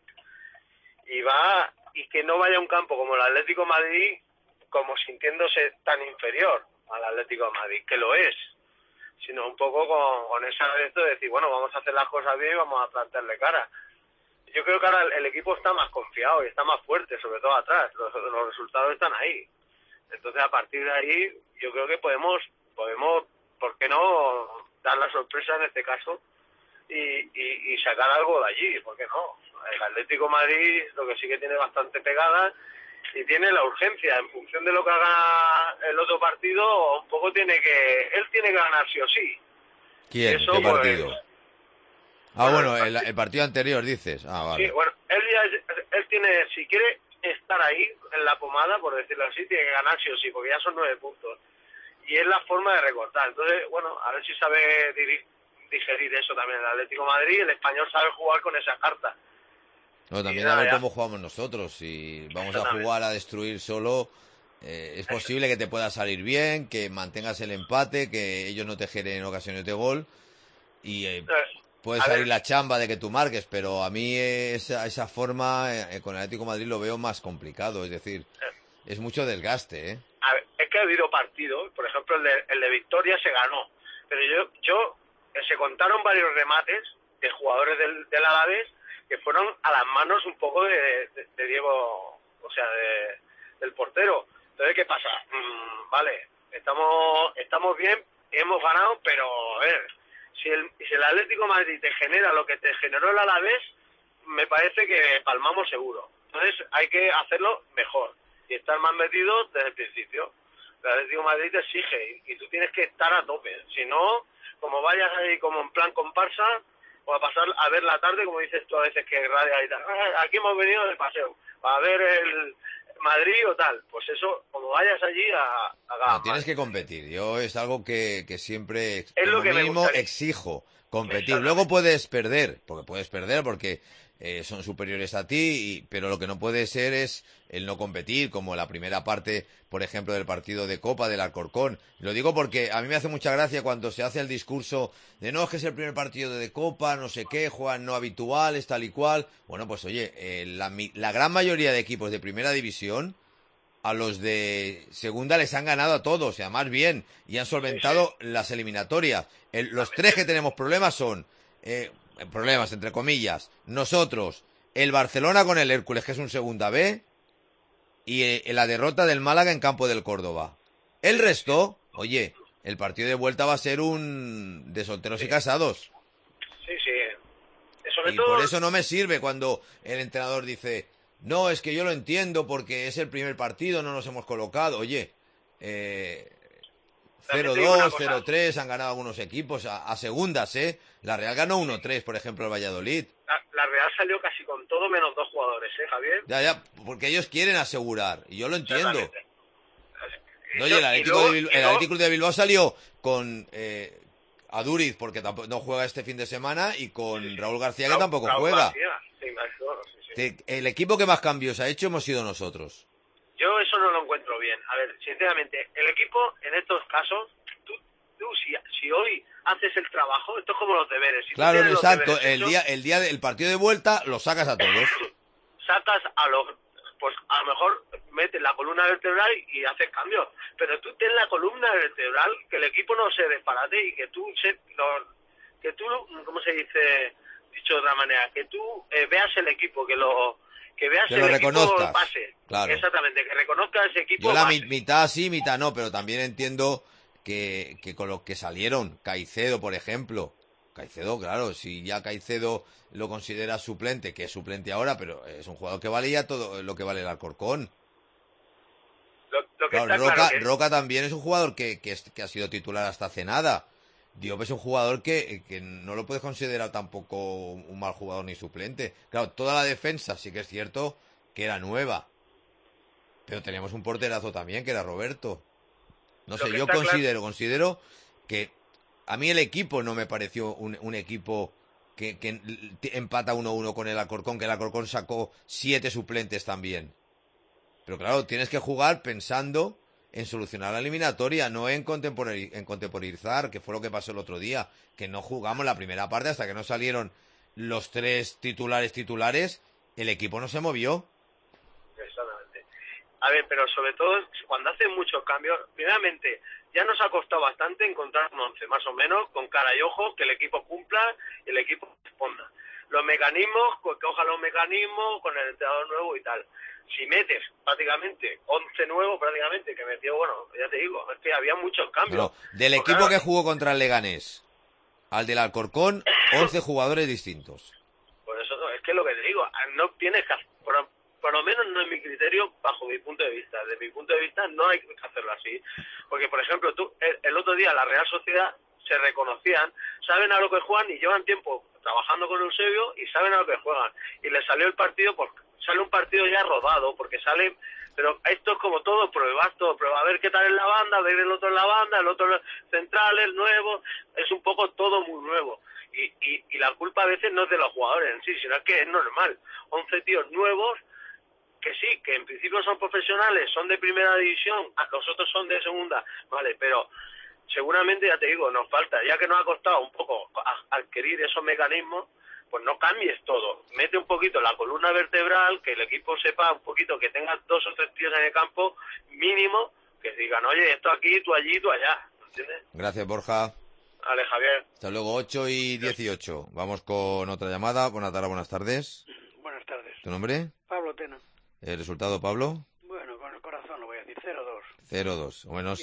y que no vaya a un campo como el Atlético de Madrid como sintiéndose tan inferior al Atlético de Madrid, que lo es, sino un poco con esa de esto de decir, bueno, vamos a hacer las cosas bien y vamos a plantearle cara. Yo creo que ahora el equipo está más confiado y está más fuerte, sobre todo atrás, los resultados están ahí. Entonces, a partir de ahí, yo creo que podemos, ¿por qué no dar la sorpresa en este caso y sacar algo de allí? ¿Por qué no? El Atlético de Madrid lo que sí que tiene bastante pegada y tiene la urgencia. En función de lo que haga el otro partido, un poco él tiene que ganar sí o sí. ¿Quién? Eso, ¿Qué pues, partido? Bueno, el partido anterior dices. Vale. Sí, bueno, él tiene, si quiere estar ahí en la pomada, por decirlo así, tiene que ganar sí o sí, porque ya son 9 puntos. Y es la forma de recortar. Entonces, bueno, a ver si sabe digerir eso también el Atlético de Madrid. El Español sabe jugar con esa carta. No, también a ver cómo jugamos nosotros. Si vamos a jugar a destruir solo, es posible que te pueda salir bien, que mantengas el empate, que ellos no te generen ocasiones de gol y puede salir la chamba de que tú marques, pero a mí esa forma con el Atlético de Madrid lo veo más complicado, es decir, es mucho desgaste, ¿eh? A ver, es que ha habido partidos, por ejemplo el de Victoria se ganó, pero yo se contaron varios remates de jugadores del Alavés que fueron a las manos un poco de Diego, o sea, del portero. Entonces, ¿qué pasa? Vale, estamos bien, hemos ganado, pero a ver, si el Atlético de Madrid te genera lo que te generó el Alavés, me parece que palmamos seguro. Entonces, hay que hacerlo mejor y estar más metido desde el principio. El Atlético de Madrid te exige y tú tienes que estar a tope. Si no, como vayas ahí como en plan comparsa, o a pasar a ver la tarde, como dices tú a veces que radia y tal, aquí hemos venido de paseo, a ver el Madrid o tal, pues eso, como vayas allí no, tienes que competir, yo es algo que siempre, es lo que mínimo exijo, competir, luego puedes perder porque son superiores a ti, pero lo que no puede ser es el no competir, como la primera parte, por ejemplo, del partido de Copa del Alcorcón. Lo digo porque a mí me hace mucha gracia cuando se hace el discurso de no, es que es el primer partido de Copa, no sé qué, juegan no habituales, tal y cual. Bueno, pues oye, la gran mayoría de equipos de primera división, a los de segunda les han ganado a todos, y además bien, y han solventado las eliminatorias. Los 3 que tenemos problemas son... problemas, entre comillas, nosotros, el Barcelona con el Hércules, que es un segunda B, y la derrota del Málaga en campo del Córdoba. El resto, oye, el partido de vuelta va a ser un de solteros y casados. Sí. Sobre y todo... por eso no me sirve cuando el entrenador dice, no, es que yo lo entiendo porque es el primer partido, no nos hemos colocado. Oye, También te digo una 0-2, cosa. 0-3 han ganado algunos equipos a segundas, ¿eh? La Real ganó 1-3, por ejemplo, el Valladolid. La Real salió casi con todo menos 2 jugadores, Javier. Ya, porque ellos quieren asegurar, y yo lo entiendo. Exactamente. No, y el Atlético de Bilbao salió con Aduriz, porque tampoco, no juega este fin de semana, y con Raúl García, que tampoco juega. García, sí, sí. El equipo que más cambios ha hecho hemos sido nosotros. Yo eso no lo encuentro bien. A ver, sinceramente, el equipo en estos casos, tú si hoy haces el trabajo, esto es como los deberes. Si Claro, tú tienes los exacto. deberes El día del partido de vuelta los sacas a todos. sacas a los, pues a lo mejor metes la columna vertebral y haces cambios, pero tú ten la columna vertebral, que el equipo no se desparate y que tú, ¿cómo se dice? Dicho de otra manera, que tú veas el equipo, que veas Que el lo equipo reconozcas. base. Claro. Exactamente, que reconozcas ese equipo Yo la base. mitad sí, mitad no, pero también entiendo que con los que salieron, Caicedo, por ejemplo. Caicedo, claro, si ya Caicedo lo considera suplente, que es suplente ahora, pero es un jugador que vale ya todo lo que vale el Alcorcón. Lo que Claro, está claro que- Roca también es un jugador que ha sido titular hasta hace nada. Diop es un jugador que no lo puedes considerar tampoco un mal jugador ni suplente. Claro, toda la defensa sí que es cierto que era nueva. Pero teníamos un porterazo también, que era Roberto. No Lo sé, que yo está considero que a mí el equipo no me pareció un equipo que empata 1-1 con el Alcorcón, que el Alcorcón sacó 7 suplentes también. Pero claro, tienes que jugar pensando en solucionar la eliminatoria, no en contemporizar, que fue lo que pasó el otro día, que no jugamos la primera parte hasta que no salieron los 3 titulares, el equipo no se movió. Exactamente. A ver, pero sobre todo cuando hacen muchos cambios, primeramente, ya nos ha costado bastante encontrar un 11, más o menos, con cara y ojo, que el equipo cumpla y el equipo responda. Los mecanismos, que coja los mecanismos con el entrenador nuevo y tal. Si metes prácticamente 11 nuevos, prácticamente, que metió, bueno, ya te digo, es que había muchos cambios. No, del Pues equipo claro, que jugó contra el Leganés al del Alcorcón, 11 jugadores distintos. por eso es que es lo que te digo, no tienes que, por lo menos no es mi criterio bajo mi punto de vista. Desde mi punto de vista no hay que hacerlo así. Porque, por ejemplo, tú el otro día la Real Sociedad se reconocían, saben a lo que juegan y llevan tiempo trabajando con Eusebio y saben a lo que juegan. Y les salió el partido, pues sale un partido ya rodado, porque sale... Pero esto es como todo, prueba, a ver qué tal es la banda, a ver el otro en la banda, el otro central, el nuevo, es un poco todo muy nuevo. Y la culpa a veces no es de los jugadores en sí, sino es que es normal. 11 tíos nuevos, que sí, que en principio son profesionales, son de primera división, los otros son de segunda, vale, pero seguramente, ya te digo, nos falta, ya que nos ha costado un poco adquirir esos mecanismos, pues no cambies todo, mete un poquito la columna vertebral, que el equipo sepa un poquito, que tenga 2 o 3 tíos en el campo mínimo, que digan, oye, esto aquí, tú allí, tú allá, ¿entiendes? Gracias, Borja. Vale, Javier. Hasta luego, 8:18. Vamos con otra llamada. Buenas tardes. Buenas tardes. ¿Tu nombre? Pablo Tena. ¿El resultado, Pablo? Bueno, con el corazón lo voy a decir, 0-2. 0-2. Bueno,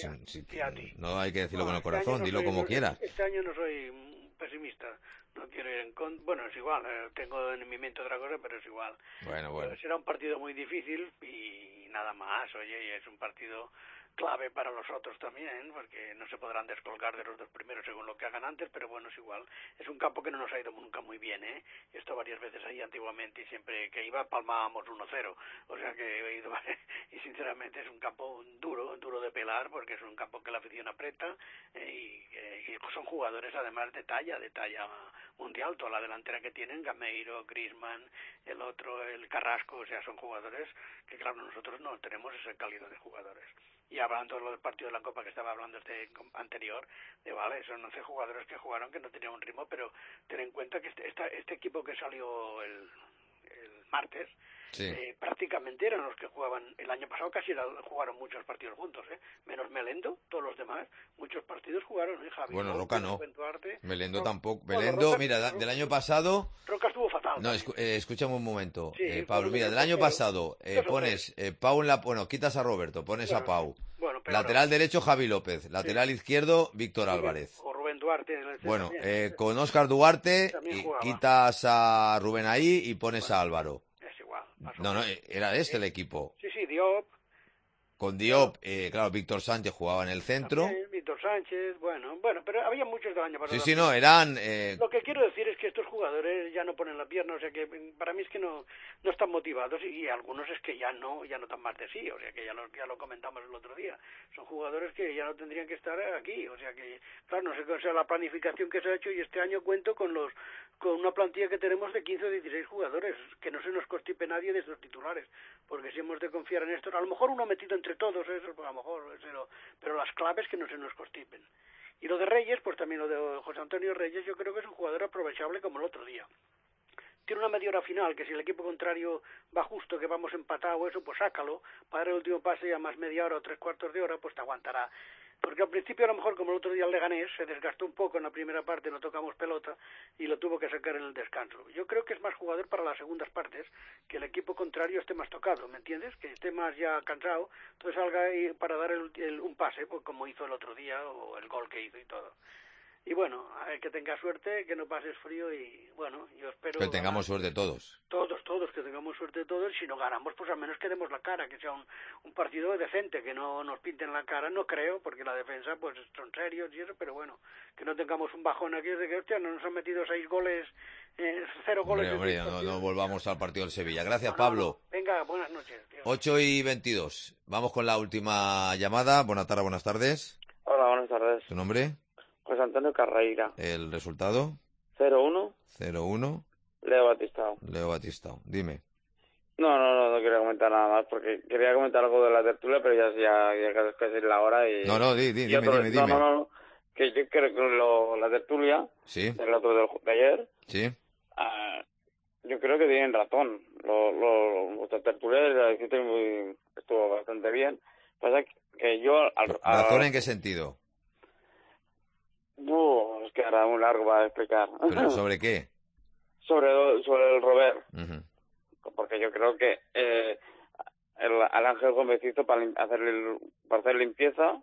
no hay que decirlo con el corazón, dilo como quieras. Este año no soy pesimista. No quiero ir en contra. Bueno, es igual. Tengo en mi mente otra cosa, pero es igual. Bueno. Será un partido muy difícil y nada más. Oye, y es un partido clave para los otros también, porque no se podrán descolgar de los 2 primeros según lo que hagan antes, pero bueno, es igual. Es un campo que no nos ha ido nunca muy bien, ¿eh? Esto varias veces ahí antiguamente y siempre que iba palmábamos 1-0, o sea que he ido, y sinceramente es un campo duro de pelar, porque es un campo que la afición aprieta y son jugadores además de talla mundial, toda la delantera que tienen, Gameiro, Griezmann, el otro, el Carrasco, o sea, son jugadores que claro, nosotros no tenemos ese cálido de jugadores. Y hablando de lo del partido de la Copa que estaba hablando anterior, vale, son 11 jugadores que jugaron que no tenían un ritmo, pero ten en cuenta que este equipo que salió el martes, sí. Prácticamente eran los que jugaban el año pasado, casi jugaron muchos partidos juntos, menos Melendo, todos los demás, muchos partidos jugaron, Javi. Bueno, Roca no. Melendo tampoco. Bueno, Melendo, Roca, mira, del año pasado... Roca estuvo fatal. No, escúchame un momento, Sí, Pablo. Mira, del año pasado pones Pau en la... Bueno, quitas a Roberto, pones a Pau. Bueno, lateral derecho, Javi López. Lateral izquierdo, Víctor Álvarez. O Rubén Duarte. Bueno, con Óscar Duarte quitas a Rubén ahí y pones a Álvaro. Es igual. No, era el equipo. Sí, Diop. Con Diop, claro, Víctor Sánchez jugaba en el centro. Víctor Sánchez, bueno, pero había muchos del año pasado. Sí, no, eran... Lo que quiero decir es que estos jugadores ya no ponen la pierna, o sea que para mí es que no están motivados y algunos es que ya no dan más de sí, o sea que ya lo comentamos el otro día. Son jugadores que ya no tendrían que estar aquí, o sea que, claro, no sé qué sea la planificación que se ha hecho y este año cuento con una plantilla que tenemos de 15 o 16 jugadores, que no se nos constipe nadie de estos titulares, porque si hemos de confiar en esto, a lo mejor uno metido entre todos, eso, pues a lo mejor, pero las claves que no se nos constipen. Y lo de Reyes, pues también lo de José Antonio Reyes, yo creo que es un jugador aprovechable como el otro día. Tiene una media hora final, que si el equipo contrario va justo, que vamos empatado o eso, pues sácalo, para el último pase ya más media hora o 3/4 de hora, pues te aguantará. Porque al principio a lo mejor como el otro día el Leganés se desgastó un poco en la primera parte, no tocamos pelota y lo tuvo que sacar en el descanso. Yo creo que es más jugador para las segundas partes, que el equipo contrario esté más tocado, ¿me entiendes? Que esté más ya cansado, entonces salga ahí para dar un pase, pues como hizo el otro día o el gol que hizo y todo. Y bueno, que tenga suerte, que no pases frío y bueno, yo espero... Que tengamos suerte todos. Todos, que tengamos suerte todos. Si no ganamos, pues al menos que demos la cara, que sea un partido decente, que no nos pinten la cara, no creo, porque la defensa pues son serios y eso, pero bueno, que no tengamos un bajón aquí de que, hostia, no nos han metido 6 goles, 0 goles... Hombre, no volvamos al partido del Sevilla. Gracias, Pablo. Venga, buenas noches. Tío. 8:22. Vamos con la última llamada. Buenas tardes. Hola, buenas tardes. ¿Tu nombre? José Antonio Carreira. ¿El resultado? 0-1. 0-1. Leo Batistao. Dime. No quería comentar nada más, porque quería comentar algo de la tertulia, pero ya casi es la hora y... Dime. No, que yo creo que la tertulia, sí, el otro de ayer, sí, yo creo que tienen razón. Vuestra tertulia estuvo bastante bien. Pasa que yo... ¿Razón en qué sentido? Es que ahora muy largo para explicar. ¿Pero sobre qué? Sobre el Robert. Uh-huh. Porque yo creo que al Ángel Gómez hizo para hacer limpieza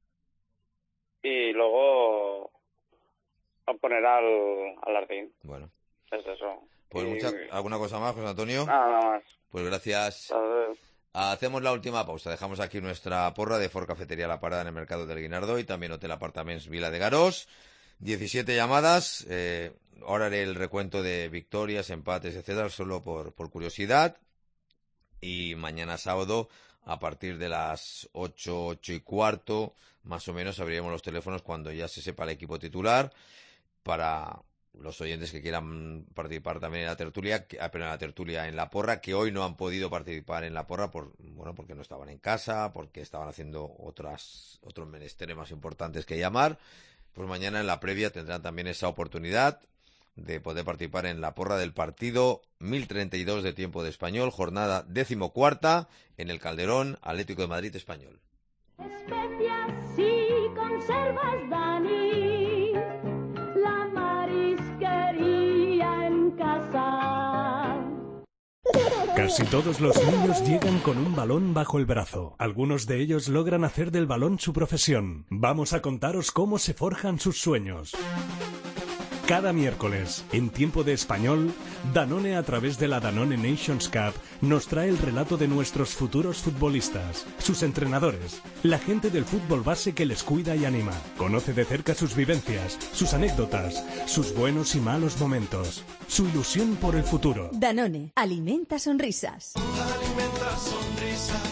y luego a poner al Ardín. Bueno. Es eso. Pues ¿alguna cosa más, José Antonio? Nada más. Pues gracias. Hacemos la última pausa. Dejamos aquí nuestra porra de Ford Cafetería La Parada en el Mercado del Guinardó y también Hotel Apartaments Vila de Garós. 17 llamadas. Ahora haré el recuento de victorias, empates, etcétera, solo por curiosidad. Y mañana sábado, a partir de las 8:15, más o menos, abriremos los teléfonos cuando ya se sepa el equipo titular para los oyentes que quieran participar también en la tertulia, pero en la tertulia en la porra, que hoy no han podido participar en la porra porque no estaban en casa, porque estaban haciendo otros menesteres más importantes que llamar. Pues mañana en la previa tendrán también esa oportunidad de poder participar en la porra del partido 1032 de tiempo de Español, jornada 14ª en el Calderón, Atlético de Madrid Español. Especias y conservas, Dani, la marisquería en casa. Casi todos los niños llegan con un balón bajo el brazo. Algunos de ellos logran hacer del balón su profesión. Vamos a contaros cómo se forjan sus sueños. Cada miércoles, en Tiempo de Español, Danone, a través de la Danone Nations Cup, nos trae el relato de nuestros futuros futbolistas, sus entrenadores, la gente del fútbol base que les cuida y anima. Conoce de cerca sus vivencias, sus anécdotas, sus buenos y malos momentos, su ilusión por el futuro. Danone, alimenta sonrisas. Alimenta sonrisas.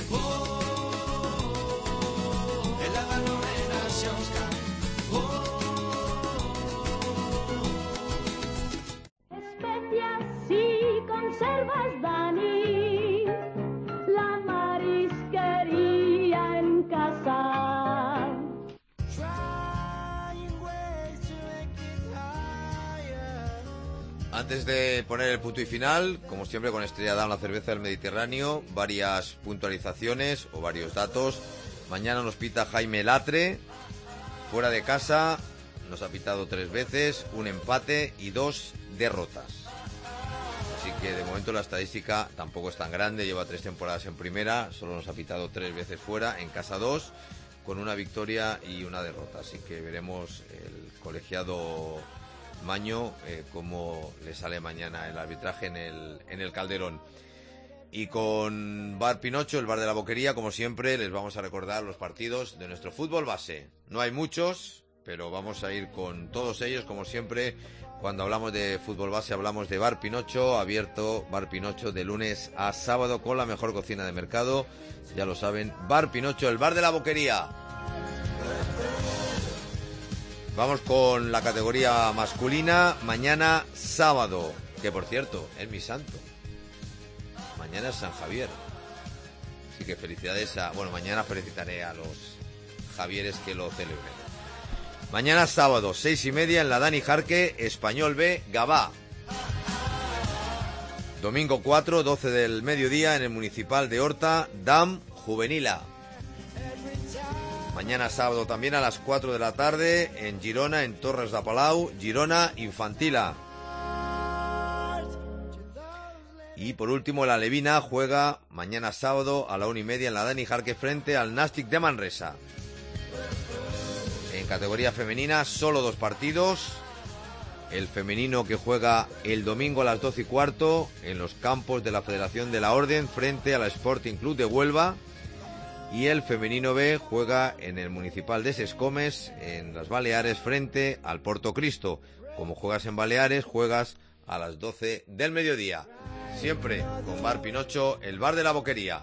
En la Danone Nations Cup. Especias y conservas, Dani, la marisquería en casa. Antes de poner el punto y final, como siempre con Estrella Damm, la cerveza del Mediterráneo, varias puntualizaciones o varios datos. Mañana nos pita Jaime Latre, fuera de casa, nos ha pitado 3 veces, un empate y 2 derrotas. Así que de momento la estadística tampoco es tan grande, lleva 3 temporadas en primera, solo nos ha pitado 3 veces fuera, en casa 2, con una victoria y una derrota. Así que veremos el colegiado Maño cómo le sale mañana el arbitraje en el Calderón. Y con Bar Pinocho, el bar de la Boquería, como siempre, les vamos a recordar los partidos de nuestro fútbol base. No hay muchos, pero vamos a ir con todos ellos, como siempre. Cuando hablamos de fútbol base hablamos de Bar Pinocho, abierto Bar Pinocho de lunes a sábado con la mejor cocina de mercado. Ya lo saben, Bar Pinocho, el bar de la Boquería. Vamos con la categoría masculina, mañana sábado, que por cierto, es mi santo. Mañana es San Javier. Así que felicidades mañana felicitaré a los Javieres que lo celebren. Mañana sábado, 6:30 en la Dani Jarque, Español B, Gabá. Domingo 4, 12 del mediodía en el Municipal de Horta, DAM Juvenila. Mañana sábado también a las 4 de la tarde en Girona, en Torres de Palau, Girona Infantila. Y por último, la Levina juega mañana sábado a la 1:30 en la Dani Jarque frente al Nàstic de Manresa. En categoría femenina, solo 2 partidos. El femenino que juega el domingo a las 12:15 en los campos de la Federación de la Orden frente al Sporting Club de Huelva. Y el femenino B juega en el Municipal de Sescomes, en las Baleares, frente al Porto Cristo. Como juegas en Baleares, juegas a las 12 del mediodía. Siempre con Bar Pinocho, el bar de la Boquería.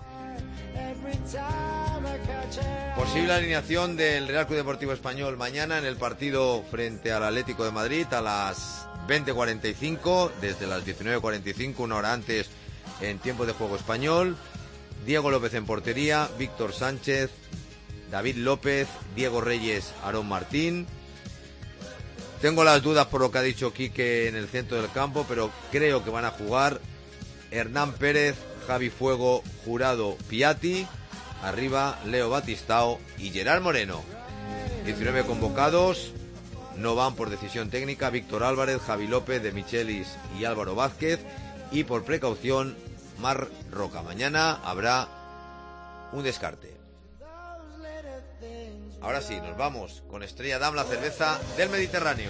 Posible alineación del Real Club Deportivo Español mañana en el partido frente al Atlético de Madrid a las 20:45, desde las 19:45, una hora antes en tiempo de juego español. Diego López en portería, Víctor Sánchez, David López, Diego Reyes, Aarón Martín. Tengo las dudas por lo que ha dicho Quique en el centro del campo, pero creo que van a jugar Hernán Pérez, Javi Fuego, Jurado, Piatti. Arriba, Leo Batistao y Gerard Moreno. 19 convocados, no van por decisión técnica Víctor Álvarez, Javi López, De Michelis y Álvaro Vázquez. Y por precaución, Mar Roca. Mañana habrá un descarte. Ahora sí, nos vamos con Estrella Damm, la cerveza del Mediterráneo.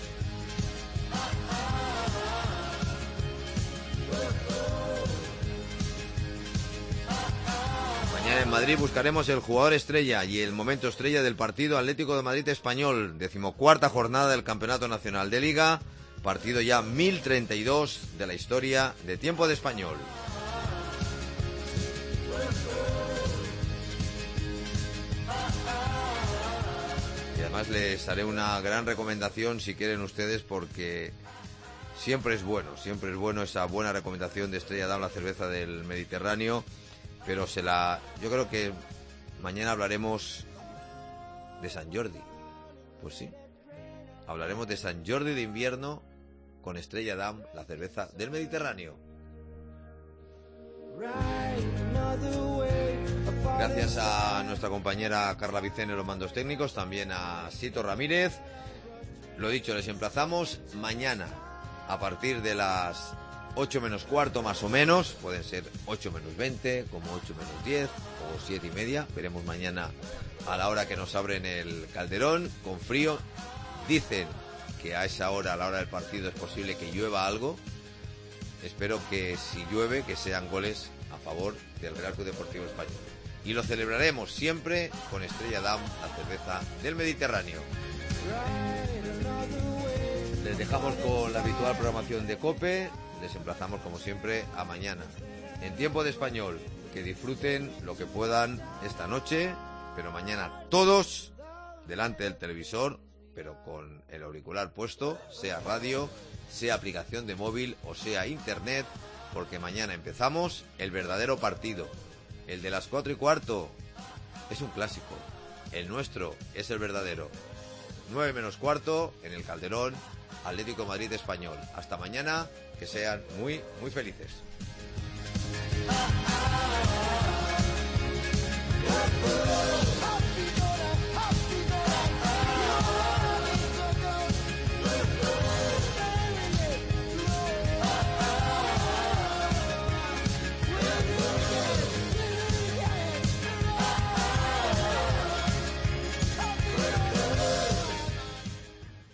Mañana en Madrid buscaremos el jugador estrella y el momento estrella del partido Atlético de Madrid Español, 14ª jornada del Campeonato Nacional de Liga, partido ya 1032 de la historia de Tiempo de Español. Y además les haré una gran recomendación si quieren ustedes, porque siempre es bueno esa buena recomendación de Estrella Damm, la cerveza del Mediterráneo. Pero yo creo que mañana hablaremos de Sant Jordi. Pues sí, hablaremos de Sant Jordi de invierno con Estrella Damm, la cerveza del Mediterráneo. Gracias a nuestra compañera Carla Vicene en los mandos técnicos, también a Sito Ramírez. Lo dicho, les emplazamos mañana a partir de las 8 menos cuarto más o menos, pueden ser 8 menos 20, como 8 menos 10 o 7:30, veremos mañana a la hora que nos abren el Calderón, con frío. Dicen que a esa hora, a la hora del partido, es posible que llueva algo. Espero que si llueve, que sean goles a favor del Real Club Deportivo Español. Y lo celebraremos siempre con Estrella Damm, la cerveza del Mediterráneo. Les dejamos con la habitual programación de COPE. Les emplazamos como siempre a mañana en Tiempo de Español. Que disfruten lo que puedan esta noche, pero mañana todos delante del televisor, pero con el auricular puesto, sea radio, sea aplicación de móvil o sea internet, porque mañana empezamos el verdadero partido. El de las 4:15 es un clásico, el nuestro es el verdadero. 9 menos cuarto en el Calderón, Atlético de Madrid Español. Hasta mañana, que sean muy, muy felices.